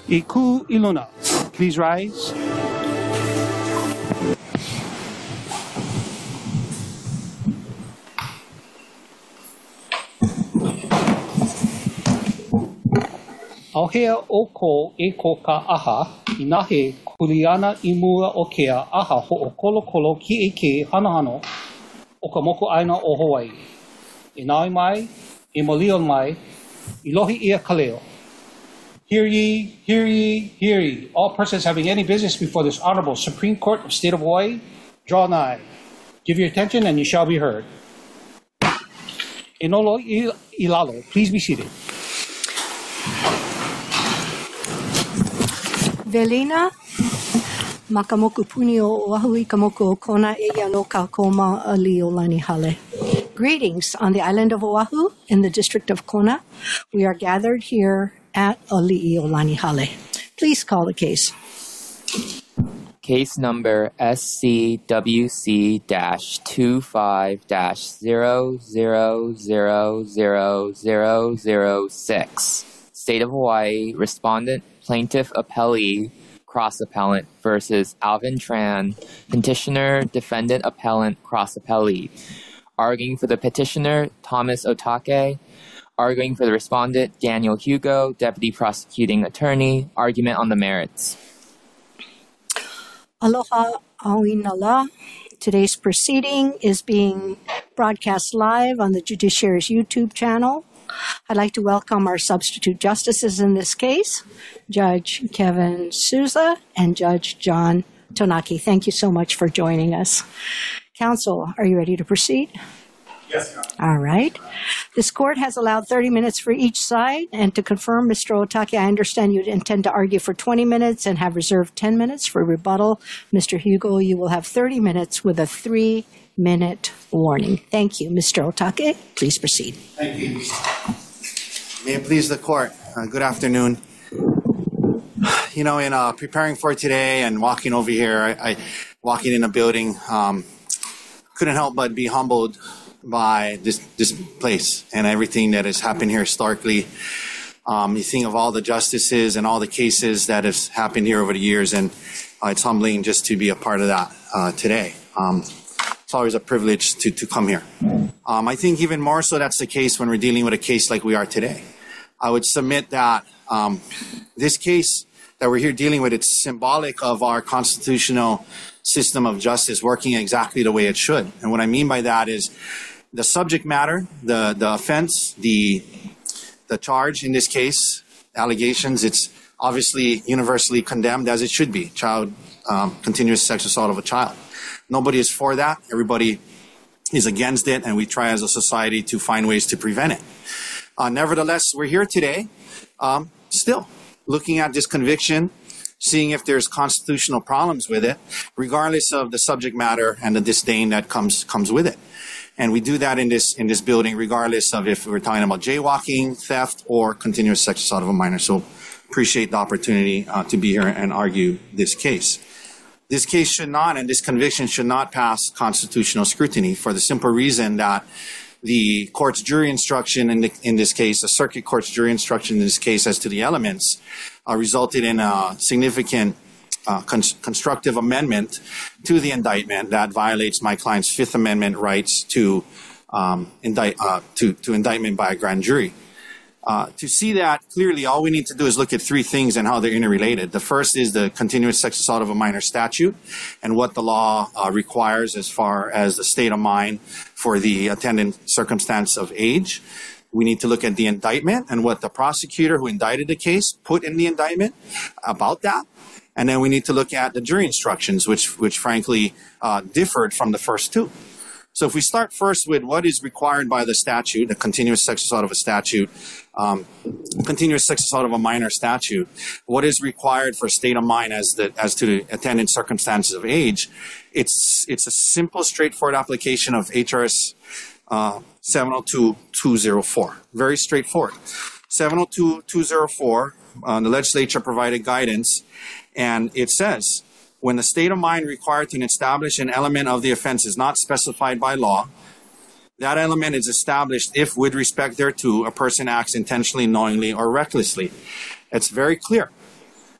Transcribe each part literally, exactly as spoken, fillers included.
I ku iluna. Please rise. Auhea o ko e ko ka aha, inahe kuliana I mua o kea aha ho o kolo kolo ki e ke hanahano o ka moku aina o Hawaii. E nai mai, e molion mai, I lohi ia kaleo. Hear ye, hear ye, hear ye. All persons having any business before this Honorable Supreme Court of State of Hawaii, draw nigh. Give your attention and you shall be heard. Enolo Ilalo, please be seated. Velina, makamoku puni o Oahu I kamoku o Kona e ia no ka koma a Liolani hale. Greetings on the island of Oahu in the district of Kona. We are gathered here at Ali'iolani Hale. Please call the case. Case number S C W C two five zero zero zero zero zero zero six. State of Hawaii, Respondent, Plaintiff Appellee, Cross Appellant versus Alvin Tran, Petitioner, Defendant Appellant, Cross Appellee. Arguing for the petitioner, Thomas Otake. Arguing for the respondent, Daniel Hugo, Deputy Prosecuting Attorney. Argument on the merits. Aloha Auinala. Today's proceeding is being broadcast live on the Judiciary's YouTube channel. I'd like to welcome our substitute justices in this case, Judge Kevin Souza and Judge John Tonaki. Thank you so much for joining us. Counsel, are you ready to proceed? Yes, Your Honor. All right. This court has allowed thirty minutes for each side. And to confirm, Mister Otake, I understand you intend to argue for twenty minutes and have reserved ten minutes for rebuttal. Mister Hugo, you will have thirty minutes with a three-minute warning. Thank you. Mister Otake, please proceed. Thank you. May it please the court. Uh, good afternoon. You know, in uh, preparing for today and walking over here, I, I walking in a building, um, couldn't help but be humbled by this this place and everything that has happened here historically. Um, you think of all the justices and all the cases that have happened here over the years, and uh, it's humbling just to be a part of that uh, today. Um, it's always a privilege to, to come here. Um, I think even more so that's the case when we're dealing with a case like we are today. I would submit that um, this case that we're here dealing with, it's symbolic of our constitutional system of justice working exactly the way it should. And what I mean by that is the subject matter, the, the offense, the, the charge in this case, allegations, it's obviously universally condemned as it should be, child, um, continuous sexual assault of a child. Nobody is for that. Everybody is against it, and we try as a society to find ways to prevent it. Uh, nevertheless, we're here today um, still looking at this conviction, seeing if there's constitutional problems with it, regardless of the subject matter and the disdain that comes comes with it. And we do that in this in this building, regardless of if we're talking about jaywalking, theft, or continuous sexual assault of a minor. So appreciate the opportunity uh, to be here and argue this case. This case should not, and this conviction should not pass constitutional scrutiny for the simple reason that the court's jury instruction in, the, in this case, the circuit court's jury instruction in this case as to the elements, uh, resulted in a significant uh, con constructive amendment to the indictment that violates my client's Fifth Amendment rights to, um, indict, uh, to, to indictment by a grand jury. Uh, to see that clearly, all we need to do is look at three things and how they're interrelated. The first is the continuous sexual assault of a minor statute and what the law uh, requires as far as the state of mind for the attendant circumstance of age. We need to look at the indictment and what the prosecutor who indicted the case put in the indictment about that. And then we need to look at the jury instructions, which, which frankly uh, differed from the first two. So if we start first with what is required by the statute, the continuous sexual assault of a statute, um, continuous sexual assault of a minor statute, what is required for state of mind as the as to the attendant circumstances of age, it's it's a simple, straightforward application of H R S uh, seven oh two dash two oh four. Very straightforward. seven oh two dash two oh four, uh, the legislature provided guidance, and it says, when the state of mind required to establish an element of the offense is not specified by law, that element is established if, with respect thereto, a person acts intentionally, knowingly, or recklessly. It's very clear.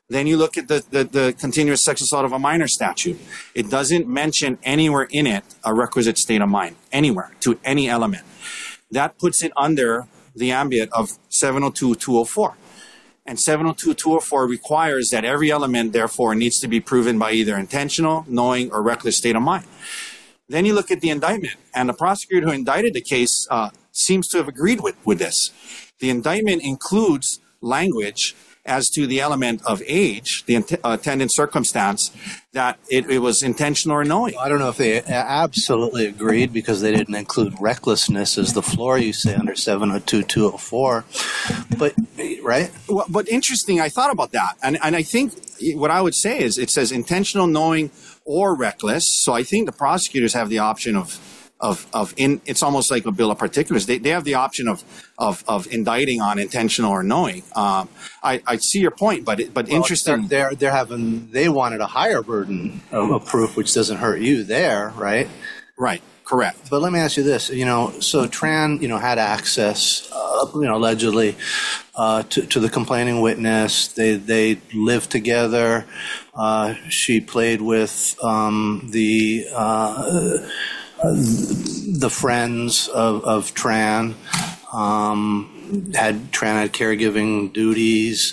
Then you look at the, the, the continuous sex assault of a minor statute. It doesn't mention anywhere in it a requisite state of mind, anywhere, to any element. That puts it under the ambit of seven oh two dash two oh four. And seven oh two dash two oh four requires that every element, therefore, needs to be proven by either intentional, knowing, or reckless state of mind. Then you look at the indictment, and the prosecutor who indicted the case uh, seems to have agreed with, with this. The indictment includes language as to the element of age, the int- attendant circumstance, that it, it was intentional or knowing. I don't know if they absolutely agreed because they didn't include recklessness as the floor, you say, under seven oh two dash two oh four. But, right? Well, but interesting, I thought about that. And, and I think what I would say is it says intentional, knowing, or reckless. So I think the prosecutors have the option of Of, of in, it's almost like a bill of particulars. They, they have the option of, of, of indicting on intentional or knowing. Um, I, I see your point, but it, but well, interesting. They're, they're they're having they wanted a higher burden of, of proof, which doesn't hurt you there, right? Right. Correct. But let me ask you this: you know, so Tran, you know, had access, uh, you know, allegedly uh, to, to the complaining witness. They they lived together. Uh, she played with um, the. Uh, Uh, the friends of, of Tran, um, had Tran had caregiving duties.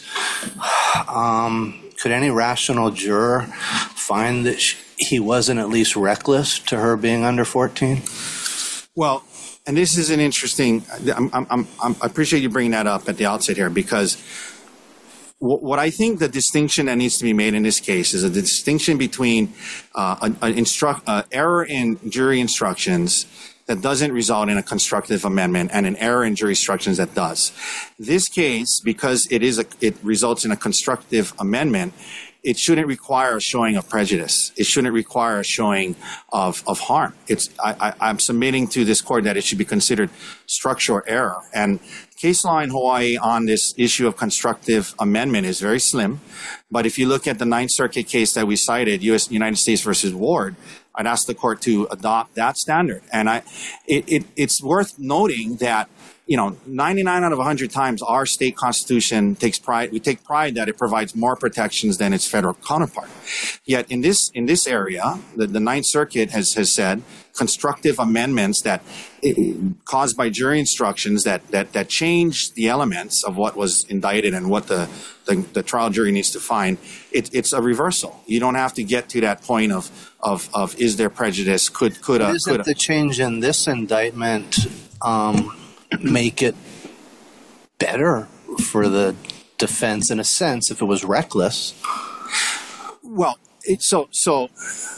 Um, could any rational juror find that she, he wasn't at least reckless to her being under fourteen? Well, and this is an interesting. I'm, I'm, I'm, I appreciate you bringing that up at the outset here, because what I think the distinction that needs to be made in this case is a distinction between uh, an, an instruct, uh, error in jury instructions that doesn't result in a constructive amendment and an error in jury instructions that does. This case, because it is a, it results in a constructive amendment, it shouldn't require a showing of prejudice. It shouldn't require a showing of, of harm. It's, I, I, I'm submitting to this court that it should be considered structural error. And case law in Hawaii on this issue of constructive amendment is very slim. But if you look at the Ninth Circuit case that we cited, U S United States versus Ward, I'd ask the court to adopt that standard. And I, it, it, it's worth noting that, you know, ninety-nine out of one hundred times our state constitution takes pride, we take pride that it provides more protections than its federal counterpart. Yet in this, in this area, the, the Ninth Circuit has, has said constructive amendments that it, caused by jury instructions that, that, that change the elements of what was indicted and what the, the, the trial jury needs to find. It, it's a reversal. You don't have to get to that point of, of, of is there prejudice? Could, could, But a, isn't could a, the change in this indictment, um, make it better for the defense in a sense if it was reckless? Well, it, so so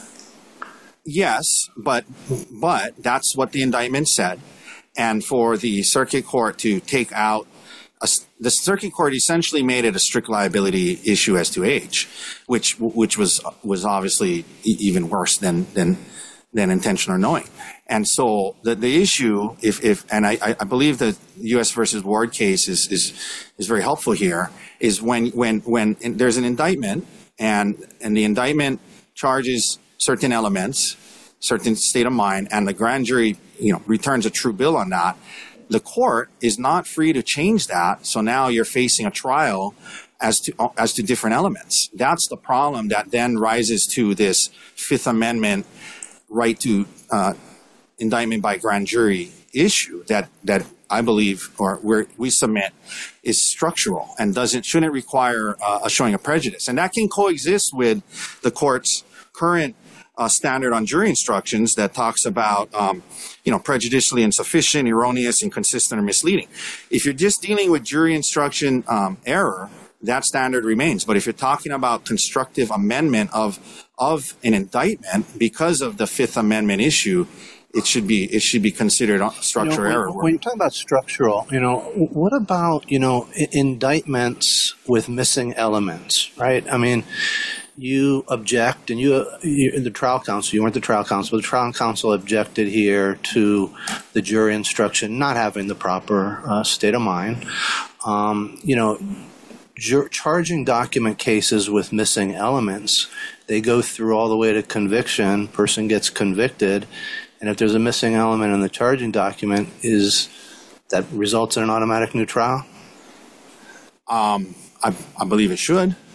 yes, but but that's what the indictment said, and for the circuit court to take out a, the circuit court essentially made it a strict liability issue as to age, which which was was obviously even worse than than than intentional or knowing. And so the, the issue, if, if and I, I believe the U S versus Ward case is, is, is very helpful here, is when, when, when there's an indictment and, and the indictment charges certain elements, certain state of mind, and the grand jury, you know, returns a true bill on that, the court is not free to change that. So now you're facing a trial as to, as to different elements. That's the problem that then rises to this Fifth Amendment right to, uh, indictment by grand jury issue that, that I believe or where we submit is structural and doesn't shouldn't require uh, a showing of prejudice. And that can coexist with the court's current uh, standard on jury instructions that talks about um, you know, prejudicially insufficient, erroneous, inconsistent, or misleading. If you're just dealing with jury instruction um, error, that standard remains. But if you're talking about constructive amendment of of an indictment because of the Fifth Amendment issue, it should be it should be considered structural you know, error. When, when you talk about structural, you know, what about, you know, indictments with missing elements, right? I mean, you object, and you, you the trial counsel, you weren't the trial counsel, but the trial counsel objected here to the jury instruction not having the proper uh, state of mind. Um, you know, jur- charging document cases with missing elements, they go through all the way to conviction, person gets convicted, and if there's a missing element in the charging document, is that results in an automatic new trial? Um, I, I believe it should.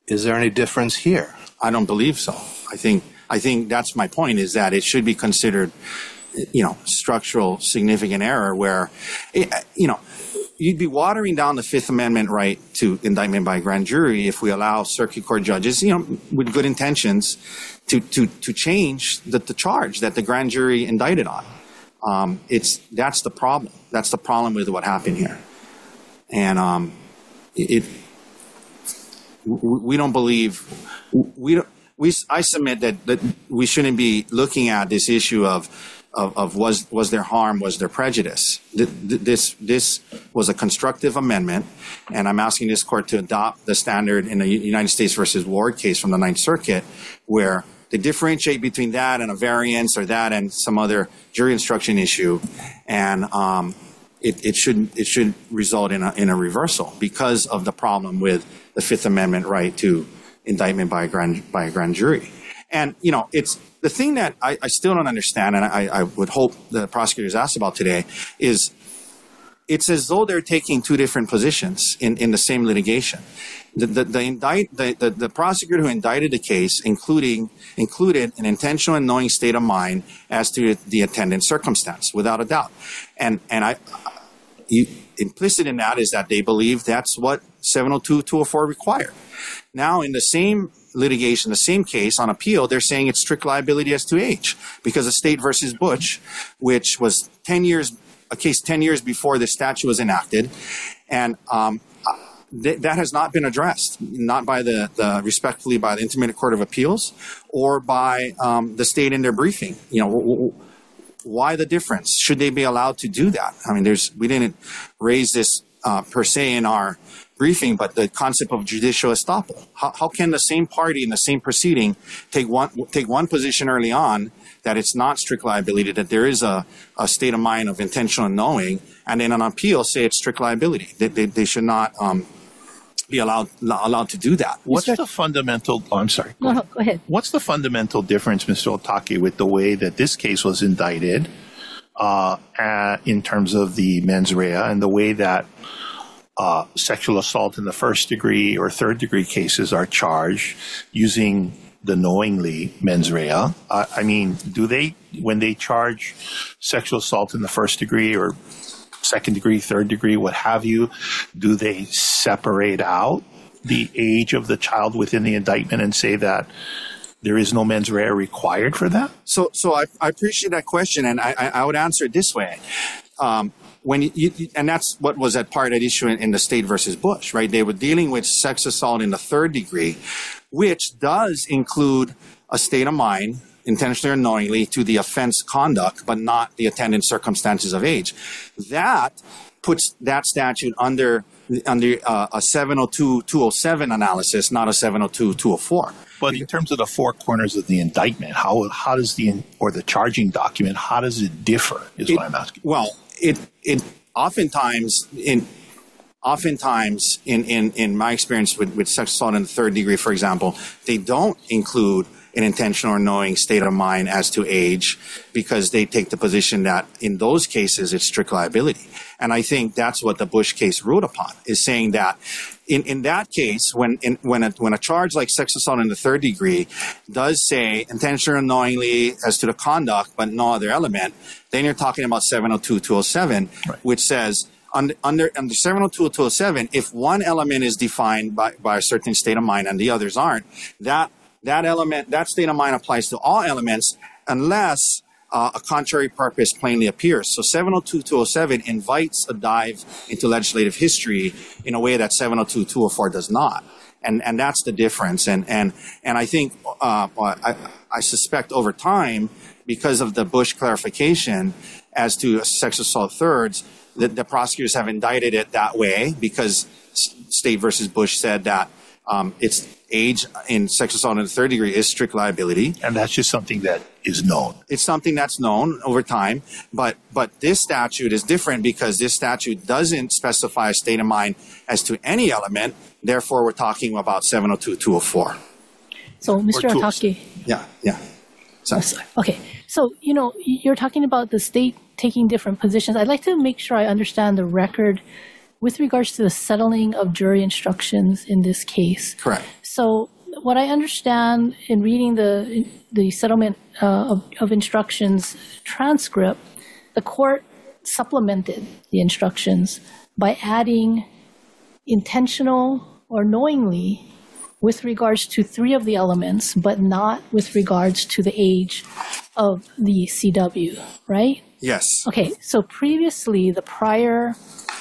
Is there any difference here? I don't believe so. I think I think that's my point, is that it should be considered, you know, structural significant error where, it, you know, you'd be watering down the Fifth Amendment right to indictment by grand jury if we allow circuit court judges, you know, with good intentions to, to, to change the, the charge that the grand jury indicted on. Um, it's, that's the problem. That's the problem with what happened here. And um, it, we don't believe, we don't, we, I submit that, that we shouldn't be looking at this issue of Of, of was was there harm, was there prejudice? This this was a constructive amendment, and I'm asking this court to adopt the standard in the United States versus Ward case from the Ninth Circuit, where they differentiate between that and a variance or that and some other jury instruction issue, and um, it, it should it should result in a in a reversal because of the problem with the Fifth Amendment right to indictment by a grand by a grand jury. And, you know, it's the thing that I, I still don't understand, and I, I would hope the prosecutors asked about today, is it's as though they're taking two different positions in, in the same litigation. The, the, the, indict, the, the, the prosecutor who indicted the case including, included an intentional and knowing state of mind as to the attendant circumstance, without a doubt. And, and I, you, implicit in that is that they believe that's what seven oh two, two oh four required. Now, in the same litigation, the same case on appeal, they're saying it's strict liability as to age because of State versus Bush, which was ten years, a case ten years before the statute was enacted. And um, th- that has not been addressed, not by the, the respectfully by the Intermediate Court of Appeals or by um, the state in their briefing. You know, w- w- why the difference? Should they be allowed to do that? I mean, there's we didn't raise this uh, per se in our briefing, but the concept of judicial estoppel. How, how can the same party in the same proceeding take one take one position early on that it's not strict liability, that there is a, a state of mind of intentional knowing, and then on appeal say it's strict liability? They, they, they should not um, be allowed allowed to do that. What's the fundamental? Oh, I'm sorry. Go, no, ahead. go ahead. What's the fundamental difference, Mister Otake, with the way that this case was indicted uh, uh, in terms of the mens rea and the way that Uh, sexual assault in the first degree or third degree cases are charged using the knowingly mens rea? Uh, I mean, do they, when they charge sexual assault in the first degree or second degree, third degree, what have you, do they separate out the age of the child within the indictment and say that there is no mens rea required for that? So, so I, I appreciate that question, and I, I would answer it this way. Um, When you, you, and that's what was at part at issue in, in the State versus Bush, right? They were dealing with sex assault in the third degree, which does include a state of mind, intentionally or knowingly, to the offense conduct, but not the attendant circumstances of age. That puts that statute under under uh, a seven oh two, two oh seven analysis, not a seven oh two, two oh four. But in terms of the four corners of the indictment, how how does the or the charging document, how does it differ? Is it, what I'm asking. Well, it it oftentimes in oftentimes in, in, in my experience with, with sex assault in the third degree, for example, they don't include an intentional or knowing state of mind as to age because they take the position that in those cases it's strict liability. And I think that's what the Bush case ruled upon, is saying that in, in that case, when in, when a when a charge like sex assault in the third degree does say intentional or knowingly as to the conduct but no other element, then you're talking about seven oh two, two oh seven, right, which says under under, under seven oh two, two oh seven, if one element is defined by, by a certain state of mind and the others aren't, that that element, that state of mind applies to all elements unless uh, a contrary purpose plainly appears. So seven oh two, two oh seven invites a dive into legislative history in a way that seven oh two, two oh four does not. And and that's the difference. And and and I think uh, I, I suspect over time, because of the Bush clarification as to sex assault thirds, that the prosecutors have indicted it that way because State versus Bush said that um, it's age in sex assault in the third degree is strict liability. And that's just something that is known. It's something that's known over time. But but this statute is different because this statute doesn't specify a state of mind as to any element. Therefore, we're talking about seven oh two, two oh four. So, Mister Otake. Yeah, yeah. Sorry. Okay. So, you know, you're talking about the state taking different positions. I'd like to make sure I understand the record with regards to the settling of jury instructions in this case. Correct. So what I understand in reading the the settlement uh, of, of instructions transcript, the court supplemented the instructions by adding intentional or knowingly with regards to three of the elements, but not with regards to the age of the C W, right? Yes. Okay, so previously the prior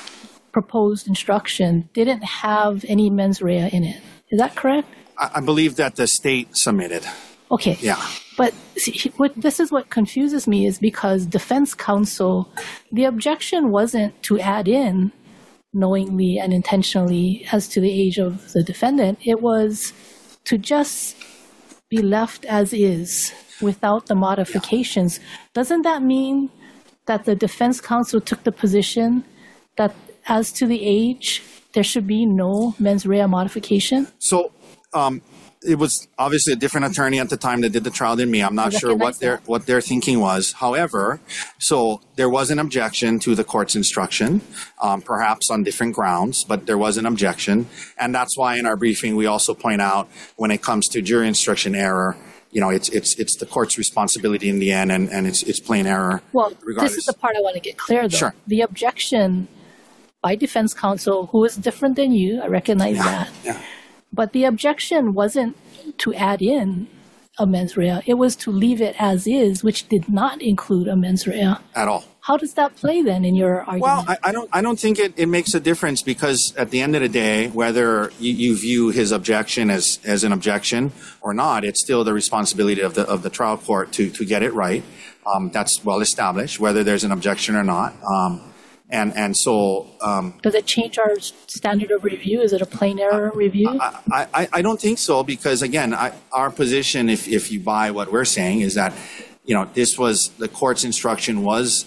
proposed instruction didn't have any mens rea in it. Is that correct? I, I believe that the state submitted. Okay. Yeah. But see, what, this is what confuses me is because defense counsel, the objection wasn't to add in knowingly and intentionally as to the age of the defendant. It was to just be left as is without the modifications. Yeah. Doesn't that mean that the defense counsel took the position that as to the age, there should be no mens rea modification? So um, it was obviously a different attorney at the time that did the trial than me. I'm not sure what their what their thinking was. However, so there was an objection to the court's instruction, um, perhaps on different grounds, but there was an objection. And that's why in our briefing we also point out when it comes to jury instruction error, you know, it's it's it's the court's responsibility in the end, and, and it's it's plain error. Well, regardless. This is the part I want to get clear, though. Sure. The objection by defense counsel, who is different than you, I recognize yeah. that. Yeah. But the objection wasn't to add in a mens rea. It was to leave it as is, which did not include a mens rea. At all. How does that play then in your argument? Well, I, I don't. I don't think it, it makes a difference because at the end of the day, whether you, you view his objection as, as an objection or not, it's still the responsibility of the of the trial court to to get it right. Um, that's well established, whether there's an objection or not. Um, and and so um, does it change our standard of review? Is it a plain error review? I, I, I don't think so because again, I, our position, if if you buy what we're saying, is that you know this was the court's instruction was.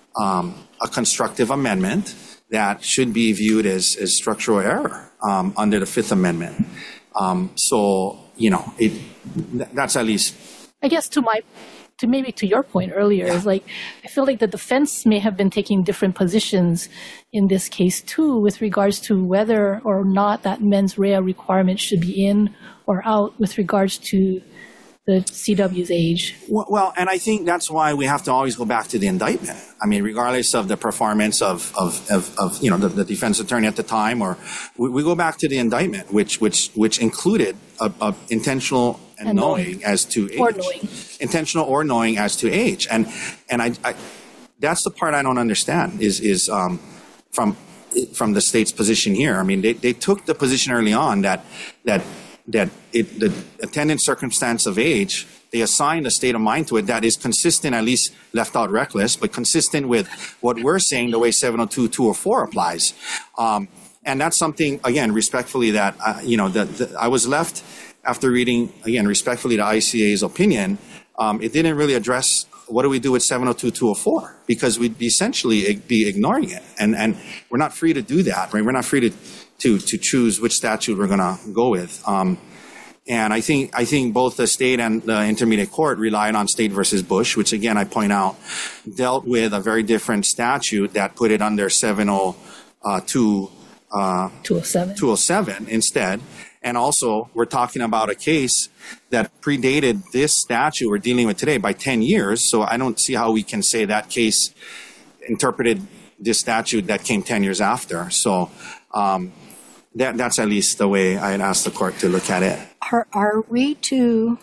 Um, a constructive amendment that should be viewed as, as structural error um, under the Fifth Amendment. Um, so, you know, it, th- that's at least. I guess to my, to maybe to your point earlier, yeah. is like, I feel like the defense may have been taking different positions in this case too with regards to whether or not that mens rea requirement should be in or out with regards to the C W's age. Well, and I think that's why we have to always go back to the indictment. I mean, regardless of the performance of, of, of, of you know, the, the defense attorney at the time, or we, we go back to the indictment, which which which included a, a intentional and, and knowing, knowing as to age. Or knowing. Intentional or knowing as to age. And and I, I that's the part I don't understand is is um, from from the state's position here. I mean, they, they took the position early on that that that it, the attendant circumstance of age, they assigned a state of mind to it that is consistent, at least left out reckless, but consistent with what we're saying the way seven oh two, two oh four applies. Um, and that's something, again, respectfully that, uh, you know, the, the, I was left after reading, again, respectfully the I C A's opinion, um, it didn't really address what do we do with seven oh two, two oh four because we'd be essentially be ignoring it. And, and we're not free to do that, right? We're not free to to to choose which statute we're going to go with. Um, and I think I think both the state and the intermediate court relied on State versus Bush, which again I point out dealt with a very different statute that put it under seven oh two uh, two oh seven two oh seven instead. And also we're talking about a case that predated this statute we're dealing with today by ten years. So I don't see how we can say that case interpreted this statute that came ten years after. So um, That, that's at least the way I'd ask the court to look at it. Are, are we to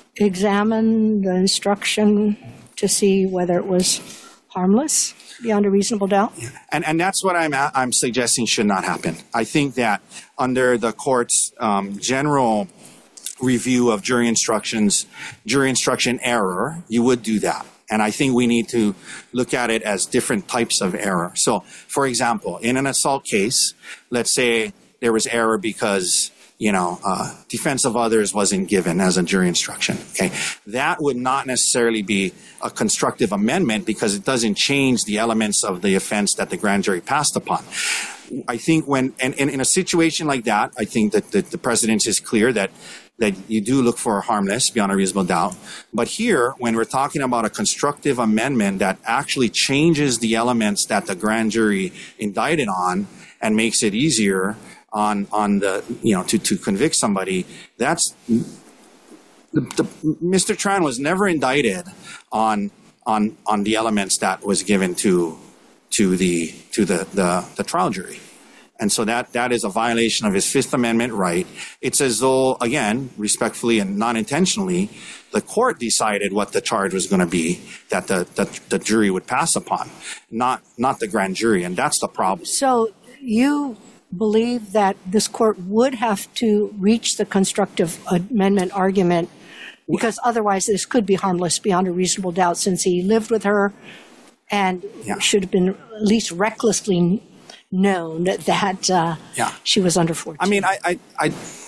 examine the instruction to see whether it was harmless beyond a reasonable doubt? And and that's what I'm I'm suggesting should not happen. I think that under the court's um, general review of jury instructions, jury instruction error, you would do that. And I think we need to look at it as different types of error. So, for example, in an assault case, let's say there was error because, you know, uh, defense of others wasn't given as a jury instruction. Okay, that would not necessarily be a constructive amendment because it doesn't change the elements of the offense that the grand jury passed upon. I think when, and, and in a situation like that, I think that the, the precedent is clear that that you do look for harmless beyond a reasonable doubt. But here, when we're talking about a constructive amendment that actually changes the elements that the grand jury indicted on, and makes it easier on on the you know to to convict somebody. That's the, the, Mister Tran was never indicted on on on the elements that was given to to the to the the, the trial jury. And so that, that is a violation of his Fifth Amendment right. It's as though, again, respectfully and non-intentionally, the court decided what the charge was going to be that the, the, the jury would pass upon, not not the grand jury. And that's the problem. So you believe that this court would have to reach the constructive amendment argument because otherwise this could be harmless beyond a reasonable doubt since he lived with her and Yeah. should have been at least recklessly known that uh, Yeah. she was under fourteen. I mean, I, I, I,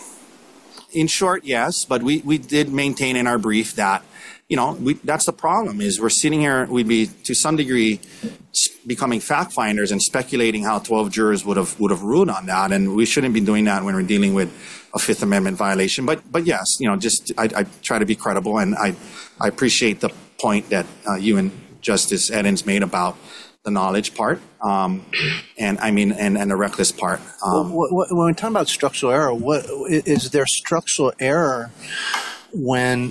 in short, yes, but we, we did maintain in our brief that, you know, we, that's the problem is we're sitting here, we'd be to some degree s- becoming fact finders and speculating how twelve jurors would have would have ruled on that, and we shouldn't be doing that when we're dealing with a Fifth Amendment violation. But but yes, you know, just I, I try to be credible, and I I appreciate the point that uh, you and Justice Edens made about the knowledge part, um, and I mean, and, and the reckless part. Um, What- what- when we're talking about structural error, what is there structural error when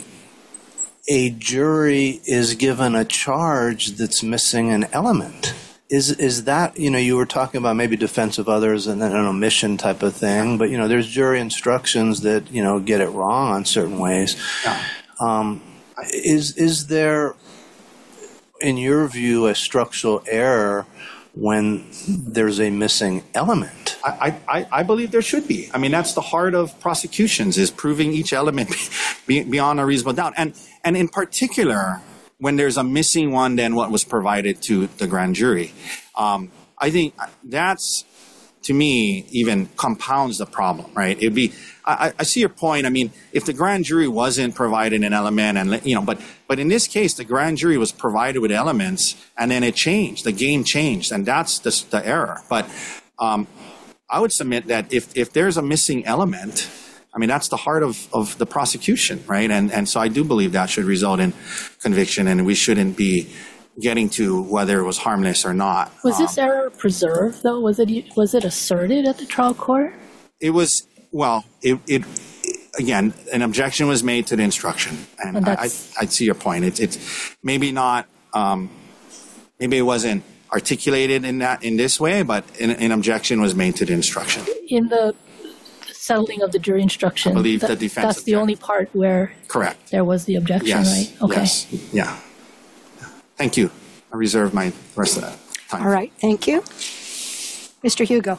a jury is given a charge that's missing an element? Is is that, you know, you were talking about maybe defense of others and then an omission type of thing, but, you know, there's jury instructions that, you know, get it wrong on certain ways. Yeah. Um, is is there, in your view, a structural error when there's a missing element? I, I, I believe there should be. I mean, that's the heart of prosecutions is proving each element be, beyond a reasonable doubt. And, and in particular, when there's a missing one than what was provided to the grand jury. Um, I think that's, to me, even compounds the problem, right? It'd be, I, I see your point. I mean, if the grand jury wasn't provided an element and, you know, but, but in this case, the grand jury was provided with elements and then it changed, the game changed, and that's the, the error. But, um, I would submit that if, if there's a missing element, I mean, that's the heart of, of the prosecution, right? And, and so I do believe that should result in conviction, and we shouldn't be getting to whether it was harmless or not. Was Um, this error preserved, though? Was it was it asserted at the trial court? It was, well, it, it again, an objection was made to the instruction. And And I, I, that's- I see your point. It's, it's maybe not, um, maybe it wasn't articulated in that, in this way, but an, an objection was made to the instruction. In the settling of the jury instruction, I believe that- the defense that's the object- only part where Correct. there was the objection, Yes. right? Okay. Yes. Yeah. Thank you. I reserve my rest of that time. All right, thank you. Mister Hugo.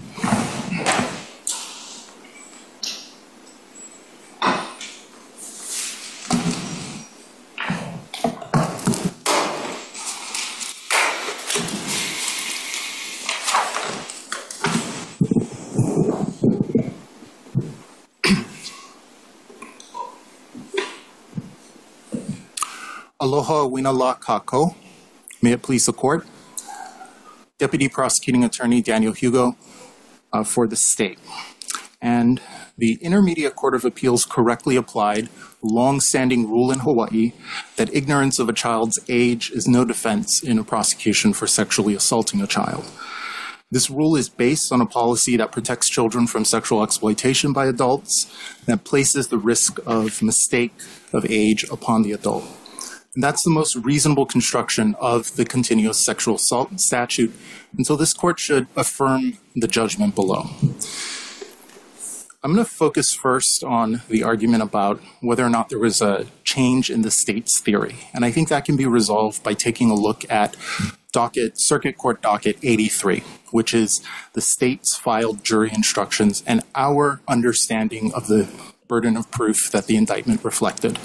Aloha Winala Kako. May it please the court. Deputy Prosecuting Attorney Daniel Hugo uh, for the state. And the Intermediate Court of Appeals correctly applied a long-standing rule in Hawaii that ignorance of a child's age is no defense in a prosecution for sexually assaulting a child. This rule is based on a policy that protects children from sexual exploitation by adults, that places the risk of mistake of age upon the adult. And that's the most reasonable construction of the continuous sexual assault statute, and so this court should affirm the judgment below. I'm going to focus first on the argument about whether or not there was a change in the state's theory, and I think that can be resolved by taking a look at docket, Circuit Court Docket eighty-three, which is the state's filed jury instructions and our understanding of the burden of proof that the indictment reflected.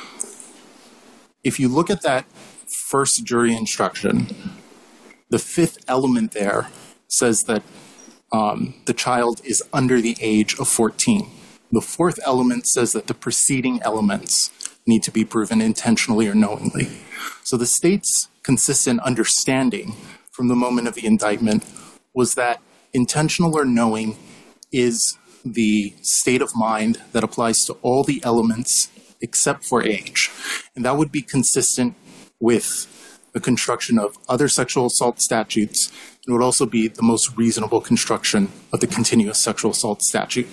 If you look at that first jury instruction, the fifth element there says that um, the child is under the age of fourteen. The fourth element says that the preceding elements need to be proven intentionally or knowingly. So the state's consistent understanding from the moment of the indictment was that intentional or knowing is the state of mind that applies to all the elements except for age. And that would be consistent with the construction of other sexual assault statutes, and would also be the most reasonable construction of the continuous sexual assault statute.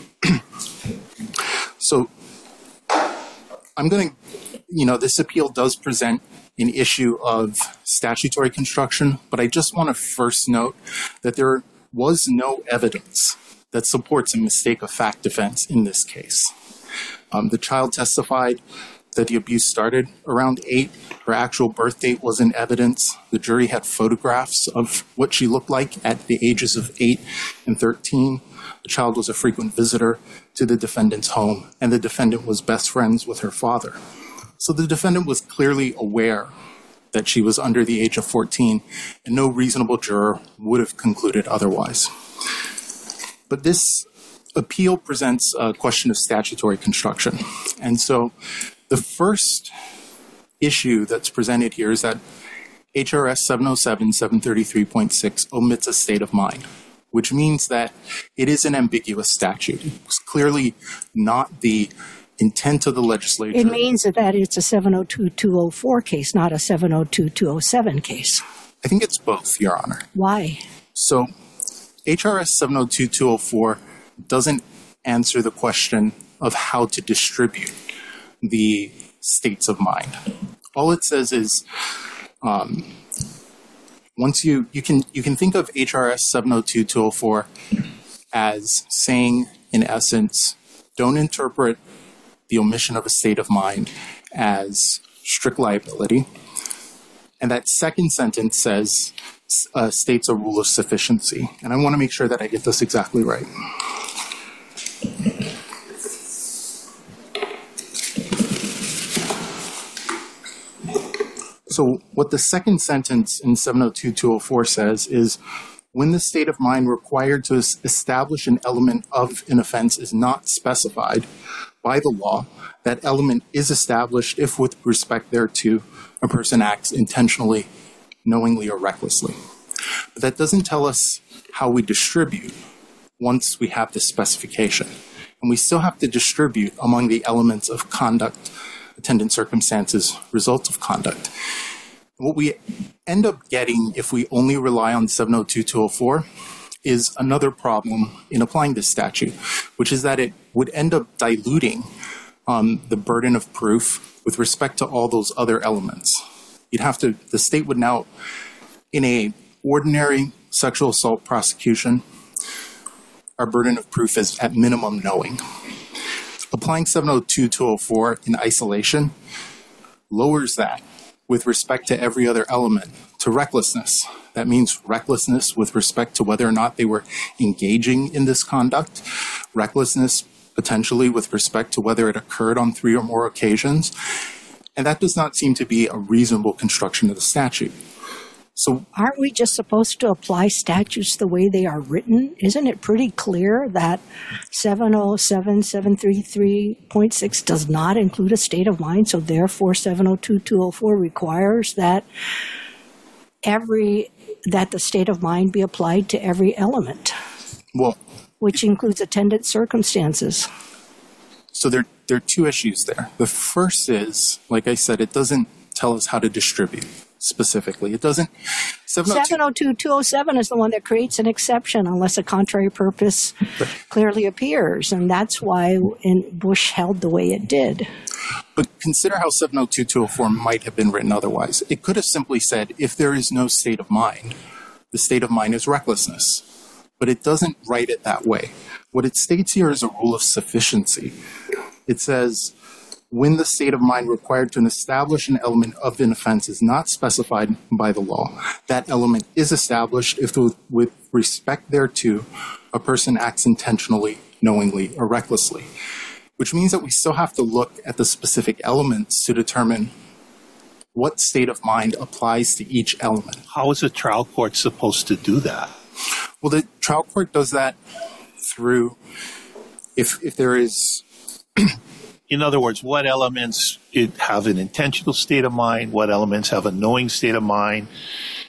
So I'm going to, you know, this appeal does present an issue of statutory construction, but I just want to first note that there was no evidence that supports a mistake of fact defense in this case. Um, the child testified that the abuse started around eight. Her actual birth date was in evidence. The jury had photographs of what she looked like at the ages of eight and thirteen. The child was a frequent visitor to the defendant's home, and the defendant was best friends with her father. So the defendant was clearly aware that she was under the age of fourteen, and no reasonable juror would have concluded otherwise. But this appeal presents a question of statutory construction. And so the first issue that's presented here is that H R S seven oh seven, seven thirty-three point six omits a state of mind, which means that it is an ambiguous statute. It's clearly not the intent of the legislature. It means that it's a seven oh two, two oh four case, not a seven oh two, two oh seven case. I think it's both, Your Honor. Why? So H R S seven oh two, two oh four doesn't answer the question of how to distribute the states of mind. All it says is um, once you, you can you can think of H R S seven oh two, two oh four as saying, in essence, don't interpret the omission of a state of mind as strict liability. And that second sentence says, uh, states a rule of sufficiency. And I want to make sure that I get this exactly right. So what the second sentence in seven oh two, two oh four says is, when the state of mind required to establish an element of an offense is not specified by the law, that element is established if, with respect thereto, a person acts intentionally, knowingly, or recklessly. But that doesn't tell us how we distribute once we have this specification. And we still have to distribute among the elements of conduct, attendant circumstances, results of conduct. What we end up getting if we only rely on seven oh two, two oh four is another problem in applying this statute, which is that it would end up diluting um, the burden of proof with respect to all those other elements. You'd have to, the state would now, in a ordinary sexual assault prosecution, our burden of proof is at minimum knowing. Applying seven oh two, two oh four in isolation lowers that with respect to every other element to recklessness. That means recklessness with respect to whether or not they were engaging in this conduct, recklessness potentially with respect to whether it occurred on three or more occasions, and that does not seem to be a reasonable construction of the statute. So, aren't we just supposed to apply statutes the way they are written? Isn't it pretty clear that seven oh seven, seven thirty-three point six does not include a state of mind, so therefore seven oh two, two oh four requires that every that the state of mind be applied to every element, well, which includes attendant circumstances. So there, there are two issues there. The first is, like I said, it doesn't tell us how to distribute specifically. It doesn't. seven oh two, two oh seven is the one that creates an exception unless a contrary purpose clearly appears, and that's why in Bush held the way it did. But consider how seven oh two, two oh four might have been written otherwise. It could have simply said, if there is no state of mind, the state of mind is recklessness. But it doesn't write it that way. What it states here is a rule of sufficiency. It says, when the state of mind required to establish an element of an offense is not specified by the law, that element is established if, with respect thereto, a person acts intentionally, knowingly, or recklessly. Which means that we still have to look at the specific elements to determine what state of mind applies to each element. How is a trial court supposed to do that? Well, the trial court does that through, if if there is... In other words, what elements it have an intentional state of mind, what elements have a knowing state of mind,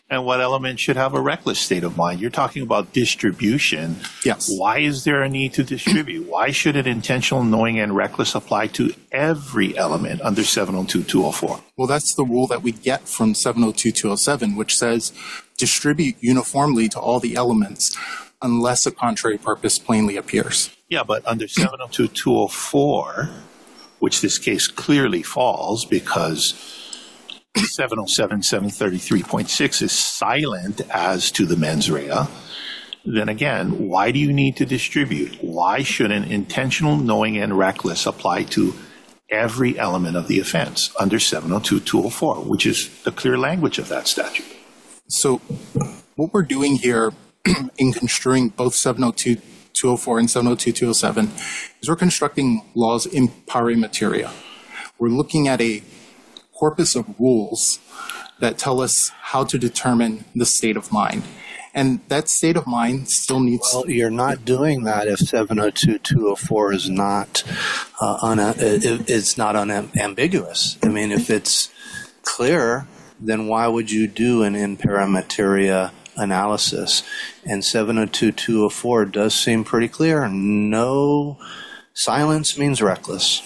And what element should have a reckless state of mind? You're talking about distribution. Yes. Why is there a need to distribute? Why should an intentional, knowing, and reckless apply to every element under seven oh two dash two oh four? Well, that's the rule that we get from seven oh two dash two oh seven, which says distribute uniformly to all the elements unless a contrary purpose plainly appears. Yeah, but under seven oh two dash two oh four, which this case clearly falls because seven oh seven, seven thirty-three point six is silent as to the mens rea, then again, why do you need to distribute? Why should an intentional, knowing, and reckless apply to every element of the offense under seven oh two dash two oh four, which is the clear language of that statute? So what we're doing here in construing both seven oh two dash two oh four and seven oh two dash two oh seven is we're constructing laws in pari materia. We're looking at a corpus of rules that tell us how to determine the state of mind. And that state of mind still needs... Well, you're not doing that if seven oh two dash two oh four is not, uh, una- it's not unambiguous. I mean, if it's clear, then why would you do an in pari materia analysis? And seven oh two dash two oh four does seem pretty clear. No, silence means reckless.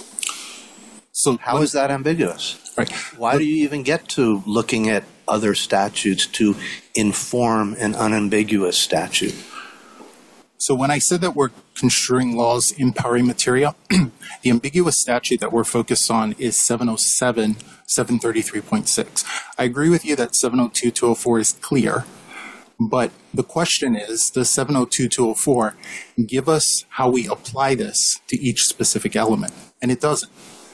So how is that ambiguous? Right. Why do you even get to looking at other statutes to inform an unambiguous statute? So when I said that we're construing laws in pari materia, the ambiguous statute that we're focused on is seven oh seven, seven thirty-three point six. I agree with you that seven oh two dash two oh four is clear, but the question is, does seven oh two dash two oh four give us how we apply this to each specific element? And it doesn't.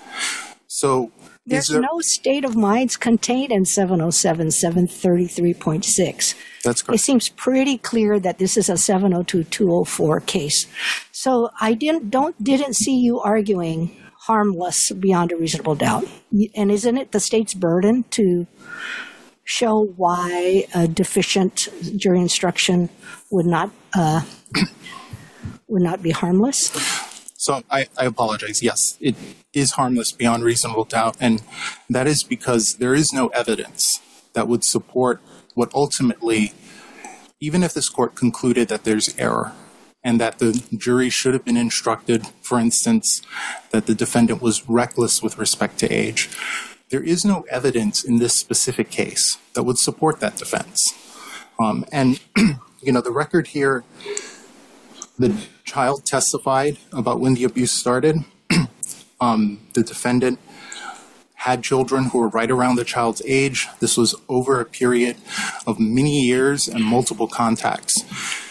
So there's there, no state of minds contained in seven oh seven, seven thirty-three point six. That's correct. It seems pretty clear that this is a seven oh two dash two oh four case. So I didn't don't didn't see you arguing harmless beyond a reasonable doubt. And isn't it the state's burden to show why a deficient jury instruction would not uh, would not be harmless? So I, I apologize. Yes, it is harmless beyond reasonable doubt, and that is because there is no evidence that would support what ultimately, even if this court concluded that there's error and that the jury should have been instructed, for instance, that the defendant was reckless with respect to age, there is no evidence in this specific case that would support that defense. Um, and, you know, the record here, the child testified about when the abuse started. um, the defendant had children who were right around the child's age. This was over a period of many years and multiple contacts.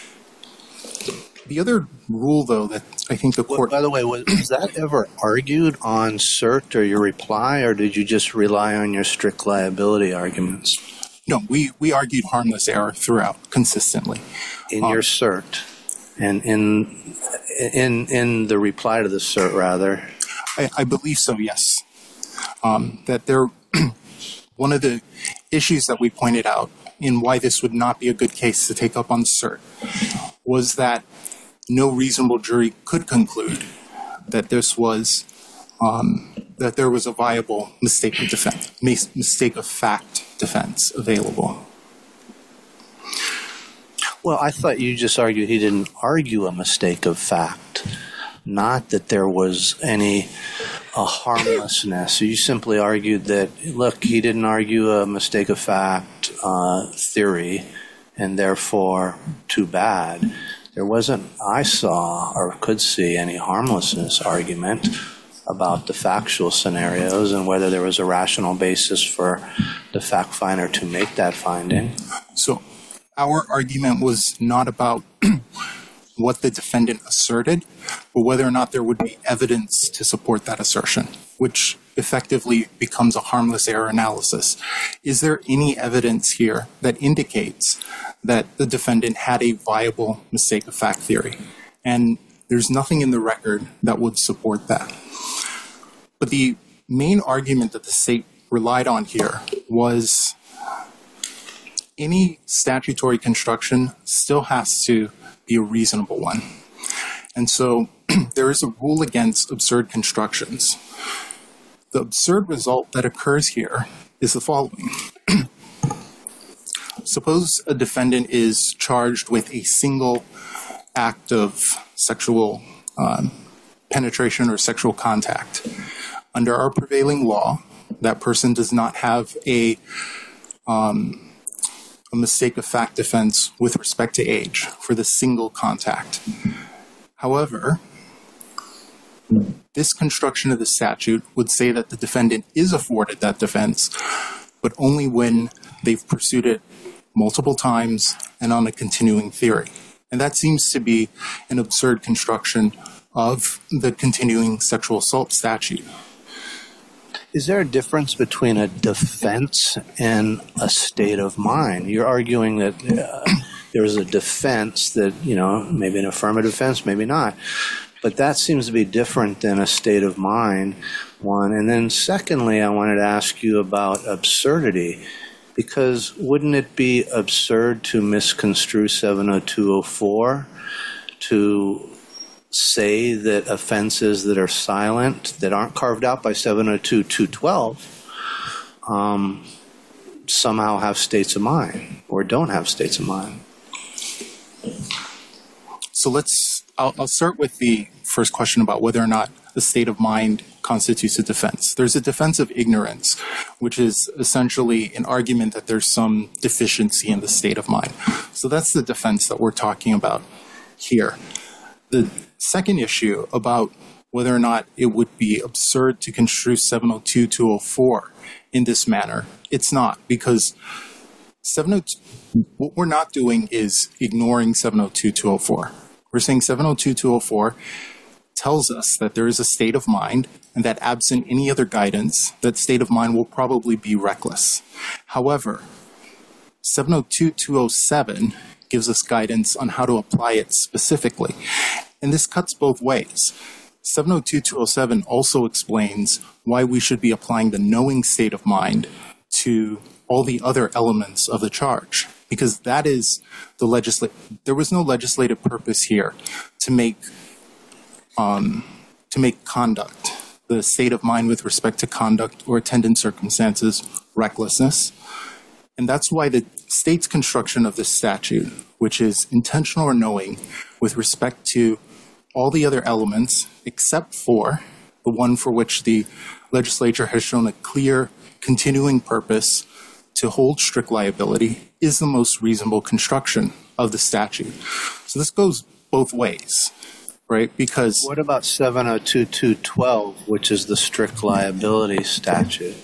The other rule, though, that I think the court... Well, by the way, was, was that ever argued on cert or your reply, or did you just rely on your strict liability arguments? No, we, we argued harmless error throughout, consistently. In um, your cert? And in in in the reply to the cert, rather? I, I believe so, yes. Um, that there, one of the issues that we pointed out in why this would not be a good case to take up on cert was that no reasonable jury could conclude that this was, um, that there was a viable mistake of defense, mistake of fact defense available. Well, I thought you just argued he didn't argue a mistake of fact, not that there was any uh, harmlessness. You simply argued that, look, he didn't argue a mistake of fact uh, theory, and therefore, too bad. There wasn't, I saw or could see, any harmlessness argument about the factual scenarios and whether there was a rational basis for the fact finder to make that finding. So our argument was not about what the defendant asserted, but whether or not there would be evidence to support that assertion, which effectively becomes a harmless error analysis. Is there any evidence here that indicates that the defendant had a viable mistake of fact theory? And there's nothing in the record that would support that. But the main argument that the state relied on here was any statutory construction still has to be a reasonable one. And so there is a rule against absurd constructions. The absurd result that occurs here is the following. suppose a defendant is charged with a single act of sexual um, penetration or sexual contact. Under our prevailing law, that person does not have a um, a mistake of fact defense with respect to age for the single contact. However, this construction of the statute would say that the defendant is afforded that defense, but only when they've pursued it multiple times and on a continuing theory. And that seems to be an absurd construction of the continuing sexual assault statute. Is there a difference between a defense and a state of mind? You're arguing that uh, there's a defense that, you know, maybe an affirmative defense, maybe not. But that seems to be different than a state of mind, one. And then secondly, I wanted to ask you about absurdity, because wouldn't it be absurd to misconstrue seven oh two oh four to say that offenses that are silent, that aren't carved out by seven oh two two twelve, um, somehow have states of mind or don't have states of mind? So let's, I'll, I'll start with the first question about whether or not the state of mind constitutes a defense. There's a defense of ignorance, which is essentially an argument that there's some deficiency in the state of mind. So that's the defense that we're talking about here. The second issue about whether or not it would be absurd to construe seven oh two two oh four in this manner, it's not, because seven oh two, what we're not doing is ignoring seven oh two two oh four. We're saying seven oh two two oh four tells us that there is a state of mind, and that absent any other guidance, that state of mind will probably be reckless. However, seven oh two two oh seven gives us guidance on how to apply it specifically. And this cuts both ways. seven oh two two oh seven also explains why we should be applying the knowing state of mind to all the other elements of the charge, because that is the legislative, there was no legislative purpose here to make um, to make conduct, the state of mind with respect to conduct or attendant circumstances, recklessness. And that's why the state's construction of this statute, which is intentional or knowing with respect to all the other elements except for the one for which the legislature has shown a clear continuing purpose to hold strict liability, is the most reasonable construction of the statute. So this goes both ways, right? Because what about seven oh two two twelve, which is the strict liability statute?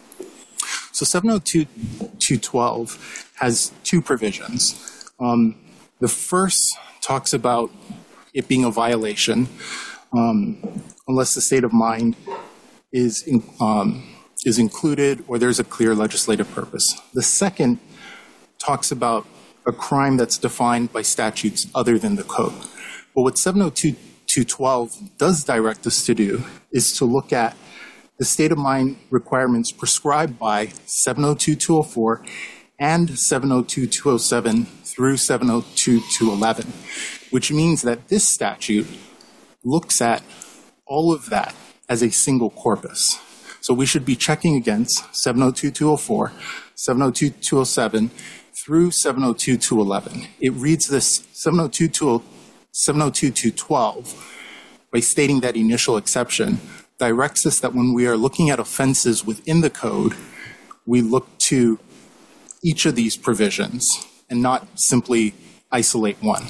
So seven oh two two twelve has two provisions. Um, the first talks about it being a violation um, unless the state of mind is in, um, is included or there's a clear legislative purpose. The second talks about a crime that's defined by statutes other than the code. But what seven oh two two twelve does direct us to do is to look at the state of mind requirements prescribed by seven oh two two oh four and seven oh two two oh seven through seven oh two two eleven, which means that this statute looks at all of that as a single corpus. So we should be checking against seven oh two two oh four, seven oh two two oh seven through seven oh two two eleven. It reads this seven oh two two twelve by stating that initial exception directs us that when we are looking at offenses within the code, we look to each of these provisions and not simply isolate one.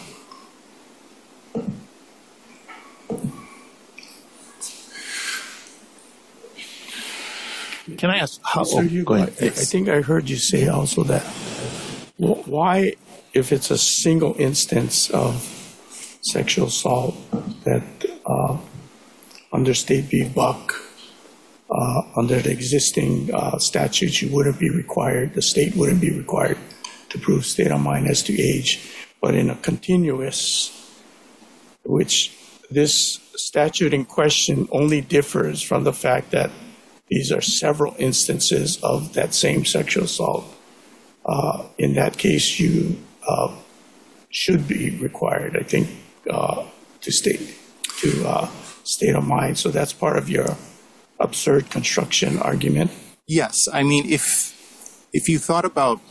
Can I ask how? Mister Oh, Hugo, go ahead. I, I think I heard you say also that wh- why, if it's a single instance of sexual assault, that uh, under State v. Buck, uh, under the existing uh, statutes, you wouldn't be required, the state wouldn't be required to prove state of mind as to age, but in a continuous, which this statute in question only differs from the fact that these are several instances of that same sexual assault. Uh, in that case, you uh, should be required, I think, uh, to state to uh, state of mind. So that's part of your absurd construction argument. Yes, I mean, if if you thought about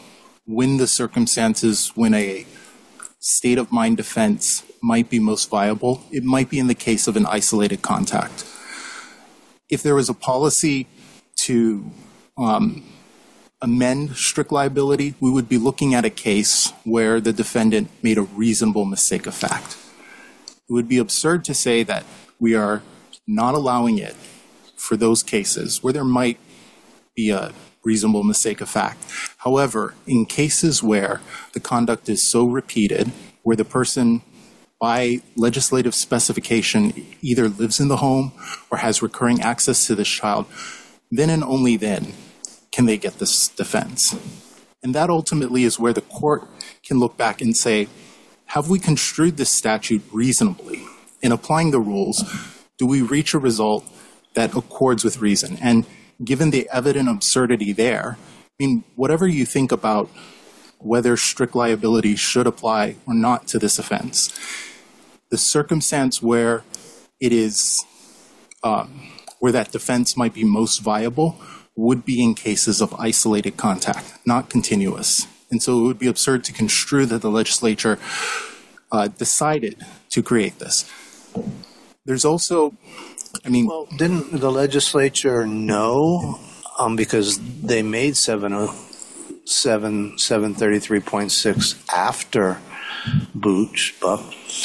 when the circumstances, when a state of mind defense might be most viable, it might be in the case of an isolated contact. If there was a policy to um, amend strict liability, we would be looking at a case where the defendant made a reasonable mistake of fact. It would be absurd to say that we are not allowing it for those cases where there might be a reasonable mistake of fact. However, in cases where the conduct is so repeated, where the person by legislative specification either lives in the home or has recurring access to this child, then and only then can they get this defense. And that ultimately is where the court can look back and say, have we construed this statute reasonably? In applying the rules, do we reach a result that accords with reason? And given the evident absurdity there, I mean, whatever you think about whether strict liability should apply or not to this offense, the circumstance where it is, um, where that defense might be most viable would be in cases of isolated contact, not continuous. And so it would be absurd to construe that the legislature uh, decided to create this. There's also, I mean... Well, didn't the legislature know, um, because they made seven thirty-three point six after Booch, but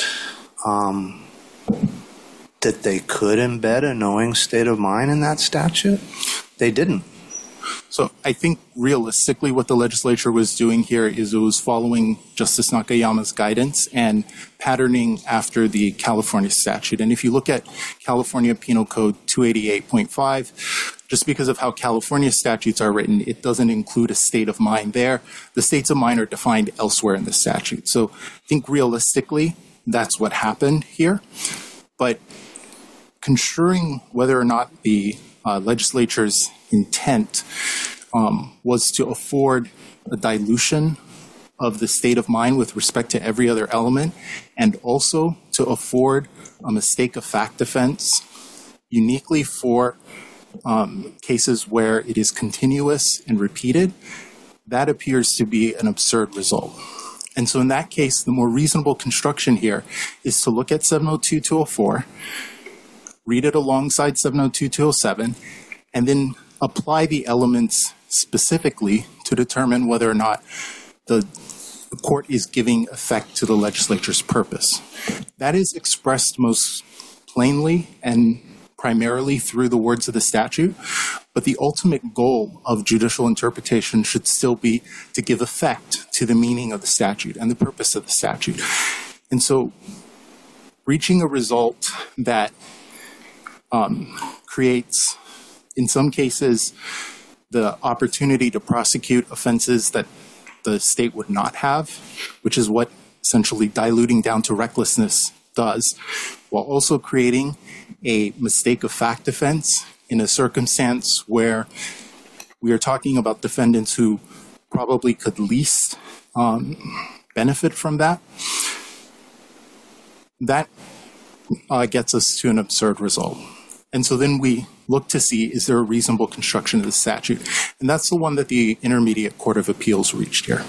um, that they could embed a knowing state of mind in that statute? They didn't. So I think realistically what the legislature was doing here is it was following Justice Nakayama's guidance and patterning after the California statute. And if you look at California Penal Code two eighty-eight point five, just because of how California statutes are written, it doesn't include a state of mind there. The states of mind are defined elsewhere in the statute. So I think realistically that's what happened here. But construing whether or not the uh, legislature's intent um, was to afford a dilution of the state of mind with respect to every other element, and also to afford a mistake of fact defense uniquely for um, cases where it is continuous and repeated, that appears to be an absurd result. And so in that case, the more reasonable construction here is to look at seven oh two dash two oh four, read it alongside seven oh two dash two oh seven, and then apply the elements specifically to determine whether or not the, the court is giving effect to the legislature's purpose. That is expressed most plainly and primarily through the words of the statute, but the ultimate goal of judicial interpretation should still be to give effect to the meaning of the statute and the purpose of the statute. And so reaching a result that um, creates, in some cases, the opportunity to prosecute offenses that the state would not have, which is what essentially diluting down to recklessness does, while also creating a mistake of fact defense in a circumstance where we are talking about defendants who probably could least um, benefit from that. That uh, gets us to an absurd result. And so then we look to see, is there a reasonable construction of the statute? And that's the one that the Intermediate Court of Appeals reached here.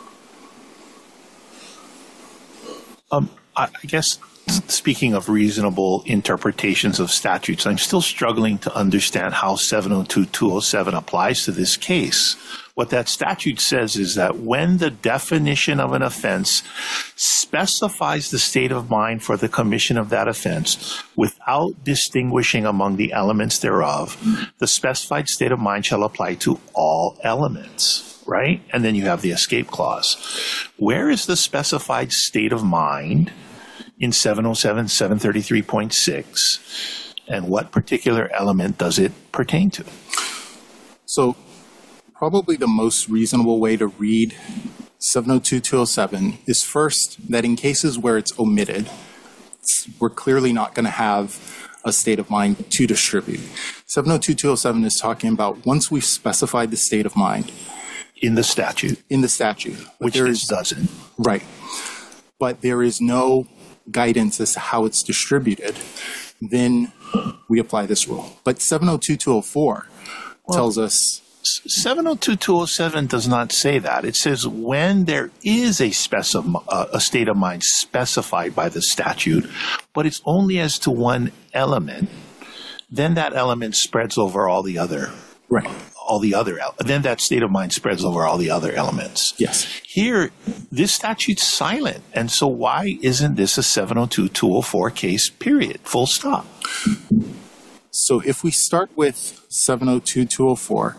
Um, I guess speaking of reasonable interpretations of statutes, I'm still struggling to understand how seven oh two dash two oh seven applies to this case. What that statute says is that when the definition of an offense specifies the state of mind for the commission of that offense without distinguishing among the elements thereof, the specified state of mind shall apply to all elements, right? And then you have the escape clause. Where is the specified state of mind in seven oh seven, seven thirty-three point six, and what particular element does it pertain to? So probably the most reasonable way to read seven oh two dash two oh seven is first that in cases where it's omitted, we're clearly not going to have a state of mind to distribute. seven oh two dash two oh seven is talking about once we've specified the state of mind. In the statute. In the statute. Which this doesn't. Right. But there is no guidance as to how it's distributed, then we apply this rule. But seven oh two dash two oh four well, tells us seven oh two dash two oh seven does not say that. It says when there is a specif- uh, a state of mind specified by the statute, but it's only as to one element, then that element spreads over all the other. Right. All the other, el- then that state of mind spreads over all the other elements. Yes. Here, this statute's silent. And so why isn't this a seven oh two dash two oh four case, period, full stop? So if we start with seven oh two dash two oh four,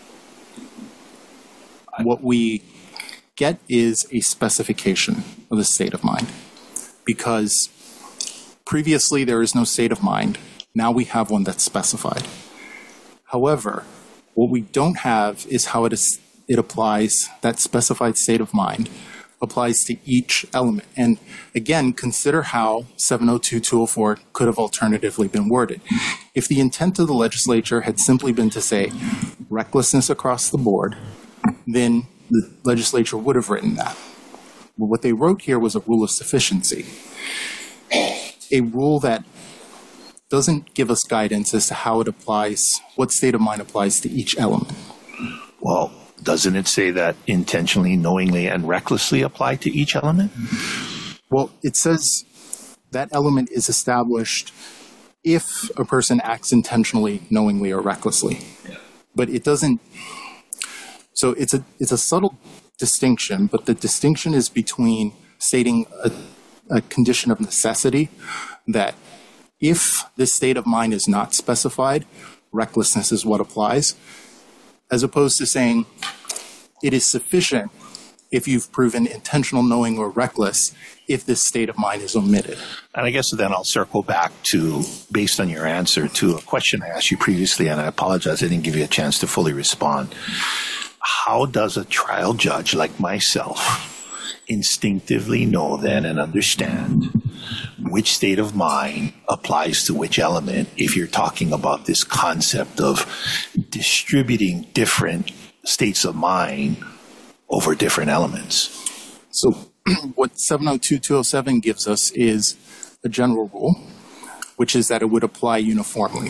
what we get is a specification of the state of mind. Because previously there is no state of mind. Now we have one that's specified. However, what we don't have is how it is, it applies, that specified state of mind applies to each element. And again, consider how seven oh two dash two oh four could have alternatively been worded. If the intent of the legislature had simply been to say recklessness across the board, then the legislature would have written that. But what they wrote here was a rule of sufficiency, a rule that doesn't give us guidance as to how it applies, what state of mind applies to each element. Well, doesn't it say that intentionally, knowingly, and recklessly apply to each element? Well, it says that element is established if a person acts intentionally, knowingly, or recklessly. Yeah. But it doesn't. So it's a it's a subtle distinction, but the distinction is between stating a, a condition of necessity that if this state of mind is not specified, recklessness is what applies, as opposed to saying it is sufficient if you've proven intentional, knowing, or reckless if this state of mind is omitted. And I guess then I'll circle back to, based on your answer to a question I asked you previously, and I apologize I didn't give you a chance to fully respond. How does a trial judge like myself instinctively know then and understand which state of mind applies to which element if you're talking about this concept of distributing different states of mind over different elements? So what seven oh two dash two oh seven gives us is a general rule, which is that it would apply uniformly.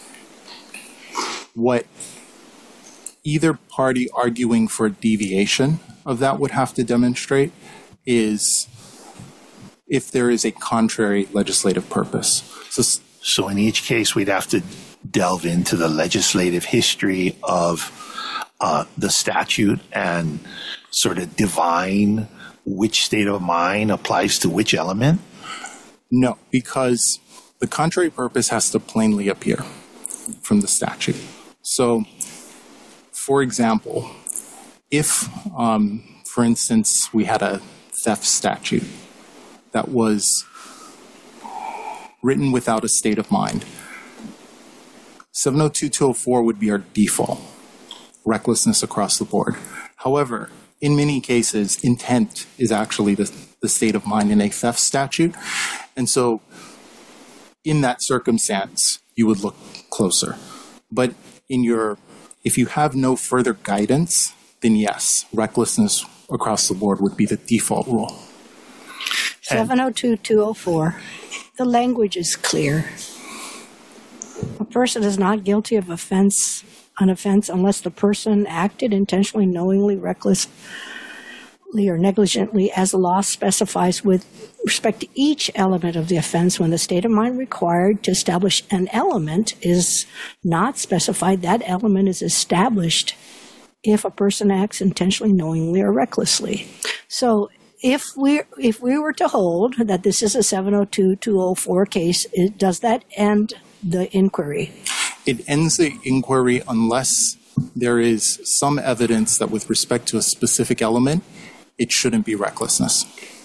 What either party arguing for a deviation of that would have to demonstrate is if there is a contrary legislative purpose. So, so in each case, we'd have to delve into the legislative history of uh, the statute and sort of divine which state of mind applies to which element? No, because the contrary purpose has to plainly appear from the statute. So, for example, if, um, for instance, we had a theft statute that was written without a state of mind, seven oh two dash two oh four would be our default, recklessness across the board. However, in many cases, intent is actually the, the state of mind in a theft statute. And so in that circumstance, you would look closer. But in your, if you have no further guidance, then yes, recklessness across the board would be the default rule. seven oh two dash two oh four, the language is clear. A person is not guilty of offense, an offense unless the person acted intentionally, knowingly, recklessly, or negligently as the law specifies with respect to each element of the offense. When the state of mind required to establish an element is not specified, that element is established if a person acts intentionally, knowingly, or recklessly. So if we if we were to hold that this is a seven oh two dash two oh four case, it, does that end the inquiry? It ends the inquiry unless there is some evidence that with respect to a specific element, it shouldn't be recklessness.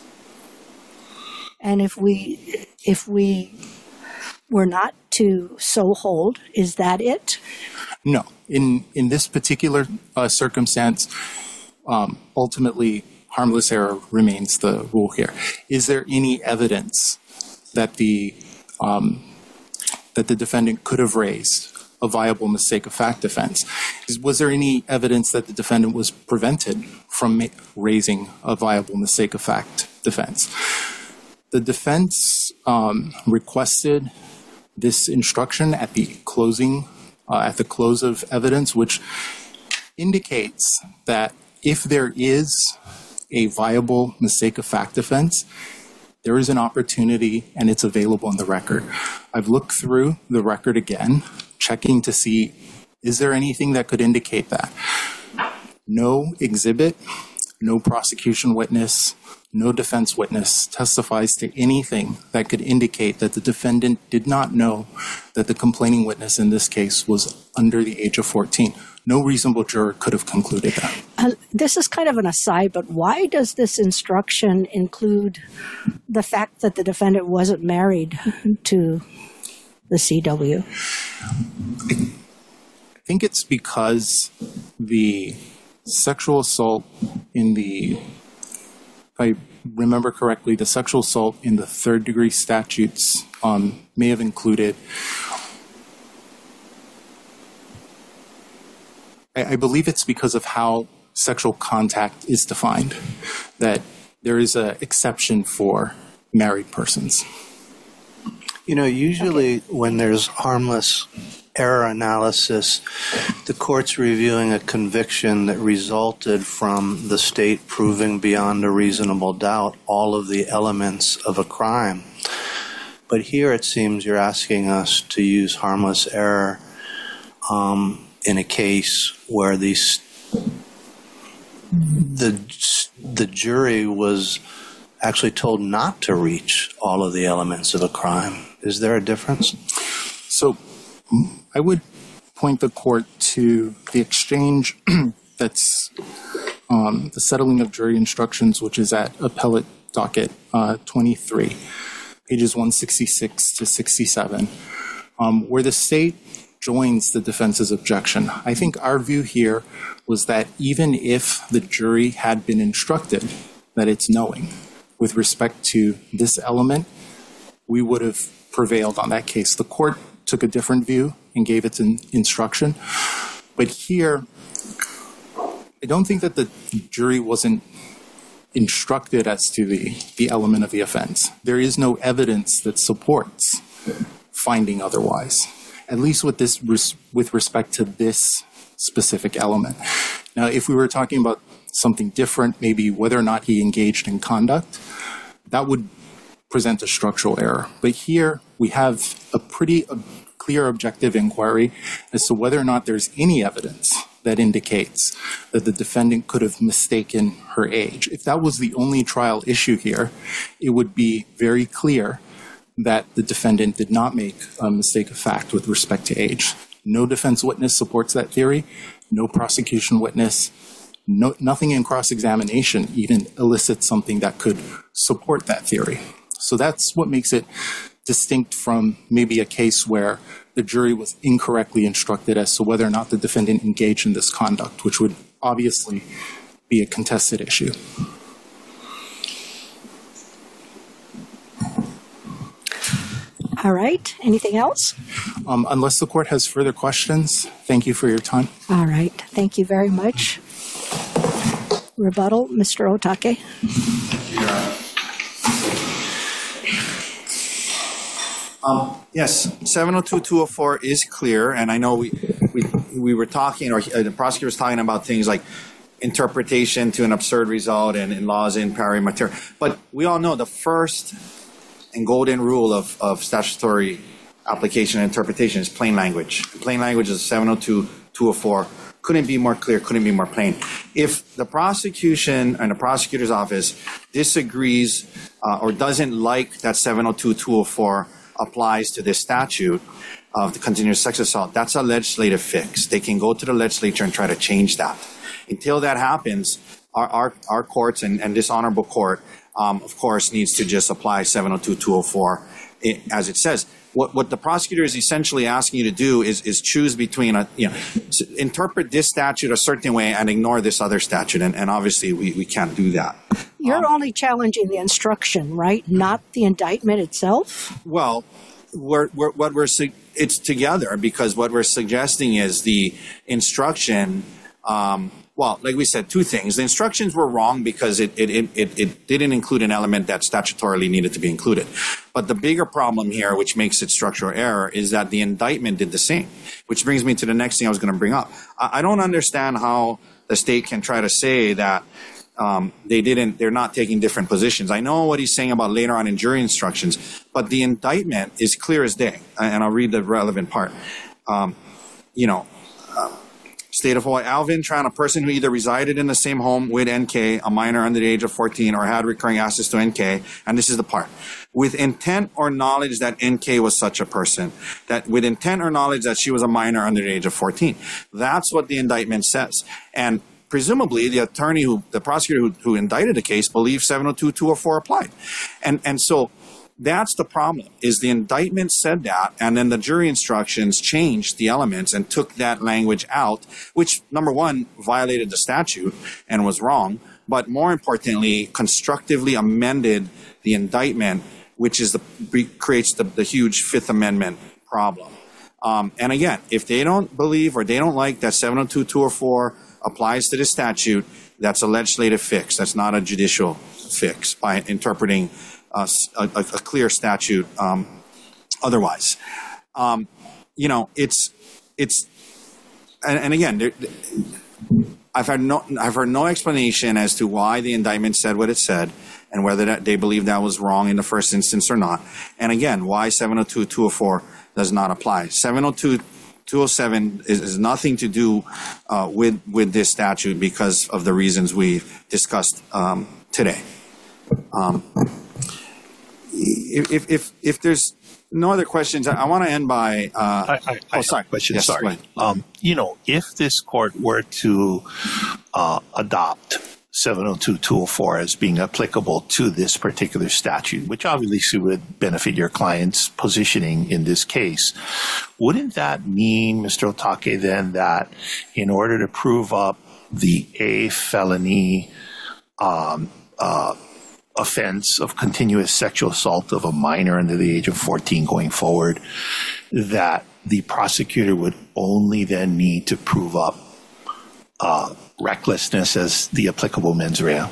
And if we if we were not to so hold, is that it? No. In in this particular uh, circumstance, um, ultimately, harmless error remains the rule here. Is there any evidence that the um, that the defendant could have raised a viable mistake of fact defense? Is, was there any evidence that the defendant was prevented from ma- raising a viable mistake of fact defense? The defense um, requested this instruction at the closing, uh, at the close of evidence, which indicates that if there is a viable mistake of fact offense, there is an opportunity and it's available in the record. I've looked through the record again, checking to see, is there anything that could indicate that? No exhibit, no prosecution witness, no defense witness testifies to anything that could indicate that the defendant did not know that the complaining witness in this case was under the age of fourteen. No reasonable juror could have concluded that. Uh, this is kind of an aside, but why does this instruction include the fact that the defendant wasn't married to the C W? I think it's because the sexual assault in the, if I remember correctly, the sexual assault in the third degree statutes um, may have included, I, I believe it's because of how sexual contact is defined, that there is an exception for married persons. You know, usually okay. when there's harmless error analysis, the court's reviewing a conviction that resulted from the state proving beyond a reasonable doubt all of the elements of a crime. But here it seems you're asking us to use harmless error um, in a case where these, the, the jury was actually told not to reach all of the elements of a crime. Is there a difference? So I would point the court to the exchange that's um, the settling of jury instructions, which is at appellate docket uh, twenty-three, pages one sixty-six to sixty-seven, um, where the state joins the defense's objection. I think our view here was that even if the jury had been instructed that it's knowing with respect to this element, we would have prevailed on that case. The court took a different view and gave its in instruction. But here, I don't think that the jury wasn't instructed as to the, the element of the offense. There is no evidence that supports finding otherwise, at least with this res with respect to this specific element. Now, if we were talking about something different, maybe whether or not he engaged in conduct, that would present a structural error. But here we have a pretty uh, clear objective inquiry as to whether or not there's any evidence that indicates that the defendant could have mistaken her age. If that was the only trial issue here, it would be very clear that the defendant did not make a mistake of fact with respect to age. No defense witness supports that theory. No prosecution witness. No, nothing in cross-examination even elicits something that could support that theory. So that's what makes it distinct from maybe a case where the jury was incorrectly instructed as to whether or not the defendant engaged in this conduct, which would obviously be a contested issue. All right. Anything else? Um, unless the court has further questions, thank you for your time. All right. Thank you very much. Rebuttal, Mister Otake. Yeah. Um, yes, seven oh two, two oh four is clear, and I know we we, we were talking, or uh, the prosecutor was talking about things like interpretation to an absurd result and, and laws in pari materia. But we all know the first and golden rule of, of statutory application and interpretation is plain language. Plain language is seven oh two, two oh four. Couldn't be more clear, couldn't be more plain. If the prosecution and the prosecutor's office disagrees uh, or doesn't like that seven oh two, two oh four applies to this statute of the continuous sex assault, that's a legislative fix. They can go to the legislature and try to change that. Until that happens, our, our, our courts and, and this honorable court, um, of course, needs to just apply seven oh two, two oh four it, as it says. What, what the prosecutor is essentially asking you to do is, is choose between, a, you know, interpret this statute a certain way and ignore this other statute. And, and obviously, we, we can't do that. You're um, only challenging the instruction, right? Not the indictment itself? Well, we're, we're, what we're it's together, because what we're suggesting is the instruction um, well, like we said, two things. The instructions were wrong because it, it, it, it, it didn't include an element that statutorily needed to be included. But the bigger problem here, which makes it structural error, is that the indictment did the same, which brings me to the next thing I was going to bring up. I, I don't understand how the state can try to say that um, they didn't, they're not taking different positions. I know what he's saying about later on in jury instructions, but the indictment is clear as day, and I'll read the relevant part. Um, you know, uh, State of Hawaii, Alvin Tran, a person who either resided in the same home with N K, a minor under the age of fourteen, or had recurring access to N K, and this is the part, with intent or knowledge that N K was such a person, that with intent or knowledge that she was a minor under the age of fourteen. That's what the indictment says. And presumably, the attorney who, the prosecutor who, who indicted the case believed seven oh two two oh four applied. And, and so, that's the problem, is the indictment said that, and then the jury instructions changed the elements and took that language out, which, number one, violated the statute and was wrong, but more importantly, constructively amended the indictment, which is the creates the, the huge Fifth Amendment problem. Um, and again, if they don't believe or they don't like that seven oh two two oh four applies to the statute, that's a legislative fix. That's not a judicial fix by interpreting Uh, a, a clear statute um, otherwise. Um, you know, it's, it's, and, and again, there, I've had no, I've heard no explanation as to why the indictment said what it said and whether that they believe that was wrong in the first instance or not. And again, why seven oh two two oh four does not apply. seven oh two two oh seven is, is nothing to do uh, with, with this statute because of the reasons we discussed um, today. Um, If, if if there's no other questions, I, I want to end by. Uh, I, I, oh, sorry. Question. Yes, sorry. Um, you know, if this court were to uh, adopt seven oh two two oh four as being applicable to this particular statute, which obviously would benefit your client's positioning in this case, wouldn't that mean, Mister Otake, then that in order to prove up the A felony um, uh, offense of continuous sexual assault of a minor under the age of fourteen going forward, that the prosecutor would only then need to prove up uh, recklessness as the applicable mens rea?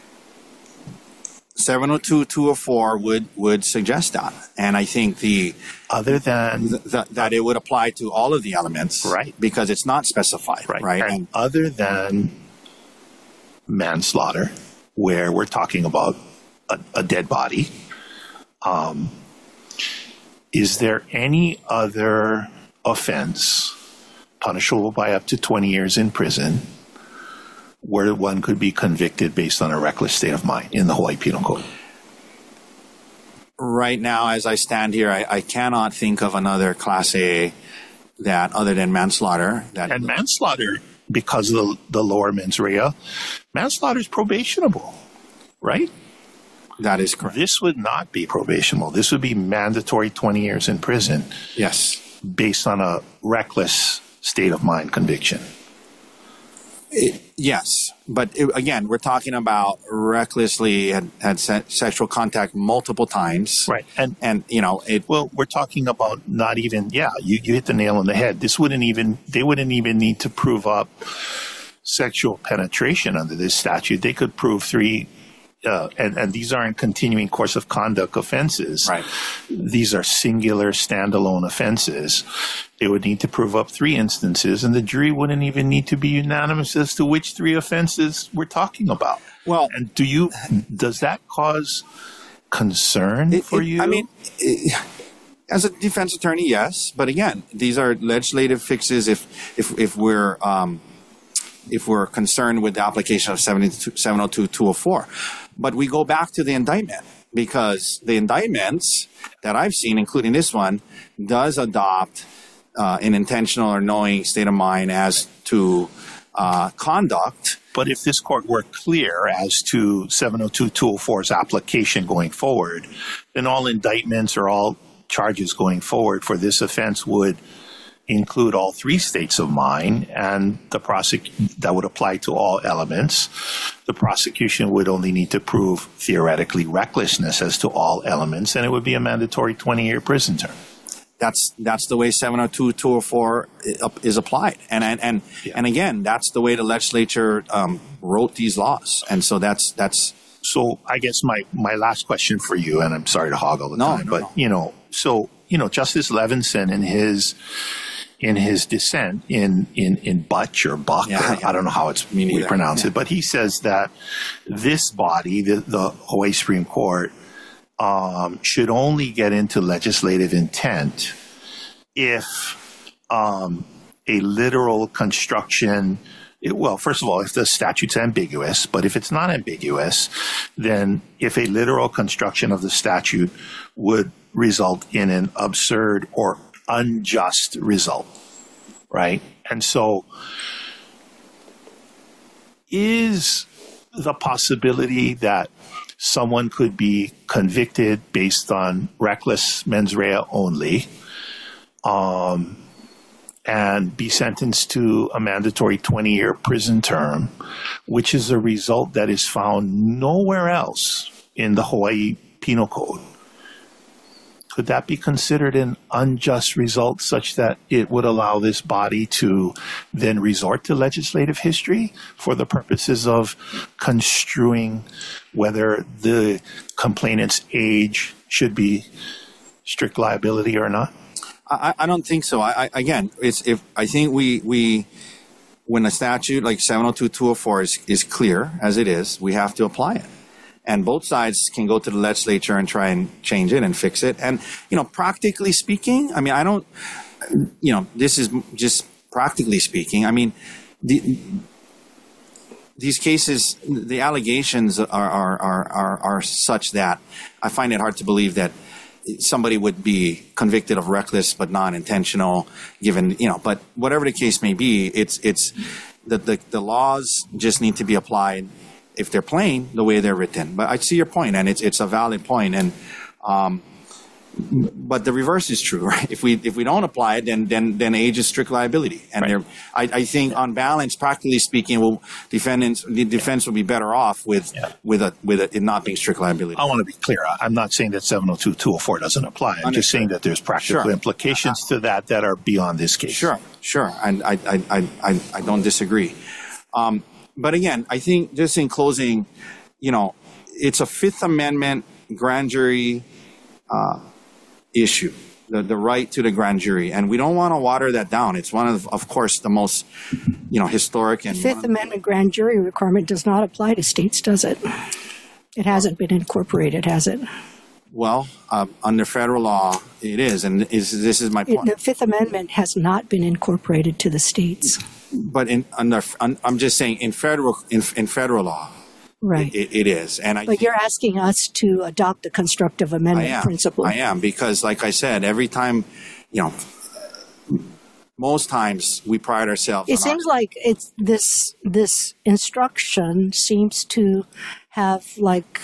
seven oh two two oh four would, would suggest that. And I think the other than th- th- that it would apply to all of the elements, right? Because it's not specified, right? right? And, and other than manslaughter, where we're talking about A, a dead body. Um, is there any other offense punishable by up to twenty years in prison where one could be convicted based on a reckless state of mind in the Hawaii Penal Code? Right now, as I stand here, I, I cannot think of another Class A that, other than manslaughter. That and manslaughter, because of the, the lower mens rea, manslaughter is probationable, right? That is correct. This would not be probationable. This would be mandatory twenty years in prison. Yes. Based on a reckless state of mind conviction. It, yes. But it, again, we're talking about recklessly had, had se- sexual contact multiple times. Right. And, and you know, it. Well, we're talking about not even, yeah, you, you hit the nail on the head. This wouldn't even, they wouldn't even need to prove up sexual penetration under this statute. They could prove three. Uh, and, and these aren't continuing course of conduct offenses. Right. These are singular standalone offenses. They would need to prove up three instances, and the jury wouldn't even need to be unanimous as to which three offenses we're talking about. Well, and do you, does that cause concern it, for it, you? I mean, it, as a defense attorney, yes. But again, these are legislative fixes if, if, if we're, um, if we're concerned with the application of seven oh two two oh four. But we go back to the indictment, because the indictments that I've seen, including this one, does adopt uh, an intentional or knowing state of mind as to uh, conduct. But if this court were clear as to seven oh two two oh four's application going forward, then all indictments or all charges going forward for this offense would include all three states of mind, and the prosec- that would apply to all elements. The prosecution would only need to prove theoretically recklessness as to all elements, and it would be a mandatory twenty-year prison term. that's that's the way seven oh two, two oh four is applied. And and and, Yeah. and again, that's the way the legislature um, wrote these laws. And so that's that's So I guess my, my last question for you, and I'm sorry to hog all the No, time, no, but no. you know, so you know, Justice Levinson in his in his dissent in in in Butch or Buck, Yeah, or yeah. I don't know how it's Me we neither. pronounce Yeah. it, but he says that this body, the, the Hawaii Supreme Court, um, should only get into legislative intent if um, a literal construction. It, well, first of all, if the statute's ambiguous, but if it's not ambiguous, then if a literal construction of the statute would result in an absurd or unjust result, right? And so is the possibility that someone could be convicted based on reckless mens rea only, um, and be sentenced to a mandatory twenty-year prison term, which is a result that is found nowhere else in the Hawaii Penal Code. Could that be considered an unjust result such that it would allow this body to then resort to legislative history for the purposes of construing whether the complainant's age should be strict liability or not? I, I don't think so. I, I again, it's if I think we we when a statute like seven oh two, two oh four is is clear as it is, we have to apply it. And both sides can go to the legislature and try and change it and fix it. And you know, practically speaking, I mean, I don't, you know, this is just practically speaking. I mean, the, these cases, the allegations are are, are are are such that I find it hard to believe that somebody would be convicted of reckless but non-intentional, given, you know, but whatever the case may be, it's, it's, the, the, the laws just need to be applied, if they're plain, the way they're written. But I see your point, and it's, it's a valid point, and, um, but the reverse is true, right? If we if we don't apply it, then then then age is strict liability, and Right. they're, I, I think on balance, practically speaking, will defendants the defense will be better off with Yeah. with a with a, it not being strict liability. I want to be clear. I- I'm not saying that seven oh two, two oh four doesn't apply. I'm just Understood. saying that there's practical Sure. implications to that that are beyond this case. Sure, sure, and I I I I, I don't disagree. Um, but again, I think just in closing, you know, it's a Fifth Amendment grand jury uh, issue, the the right to the grand jury, and we don't want to water that down. It's one of, of course, the most, you know, historic and Fifth Amendment grand jury requirement does not apply to states, does it? It hasn't been incorporated, has it? well, uh, under federal law, it is, and is this is my It, point. the Fifth Amendment has not been incorporated to the states. But in under, I'm just saying, in federal in, in federal law, Right. it, it is, and I. But you're asking us to adopt the constructive I amendment am. principle. I am, because, like I said, every time, you know, most times we pride ourselves. It on seems our, like it's this this instruction seems to have like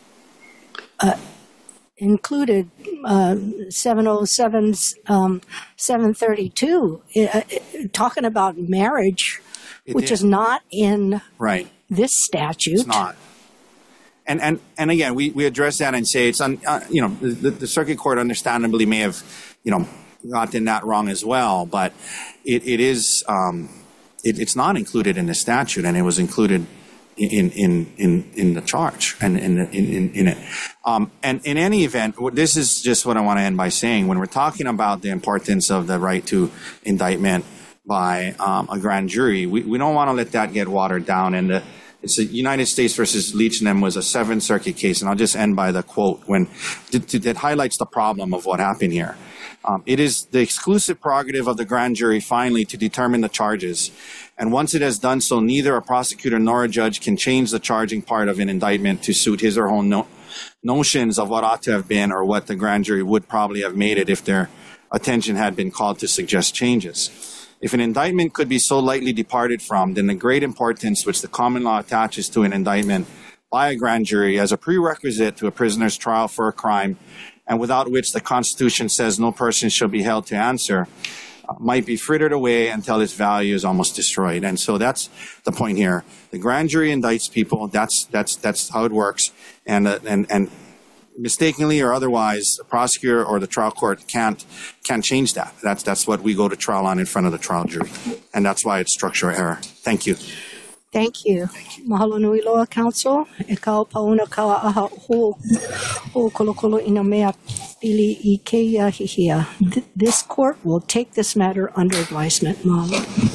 uh, included uh, seven oh seven, um, seven thirty-two, uh, uh, talking about marriage, It which did. is not in right. this statute. It's not. And and and again, we, we address that and say it's un, uh, you know the, the circuit court understandably may have you know gotten that wrong as well, but it it is um, it, it's not included in the statute, and it was included in in in in the charge and in in in, in it. Um, and in any event, this is just what I want to end by saying. When we're talking about the importance of the right to indictment by um, a grand jury, we, we don't want to let that get watered down. And the, it's the United States versus Leachnam was a Seventh Circuit case, and I'll just end by the quote when that highlights the problem of what happened here. Um, it is the exclusive prerogative of the grand jury finally to determine the charges, and once it has done so, neither a prosecutor nor a judge can change the charging part of an indictment to suit his or her own no- notions of what ought to have been or what the grand jury would probably have made it if their attention had been called to suggest changes. If an indictment could be so lightly departed from, then the great importance which the common law attaches to an indictment by a grand jury as a prerequisite to a prisoner's trial for a crime, and without which the Constitution says no person shall be held to answer, uh, might be frittered away until its value is almost destroyed. And so that's the point here. The grand jury indicts people. That's that's that's how it works. And uh, and and mistakenly or otherwise, the prosecutor or the trial court can't can't change that. That's that's what we go to trial on in front of the trial jury, and that's why it's structural error. Thank you. Thank you. Mahalo nui loa, counsel. E kau pauna kawa aha ho ho kolokolo ina mea pili I keia hihia. Th- This court will take this matter under advisement, Mom.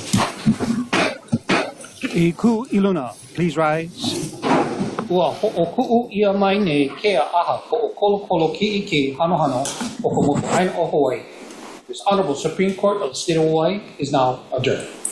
E ku iluna, please rise. Ua ho'oku'u ia mai nei kea aha ko o kolokolo ki iki hanohano o ka moku aina o Hawaii. This Honorable Supreme Court of the State of Hawaii is now adjourned.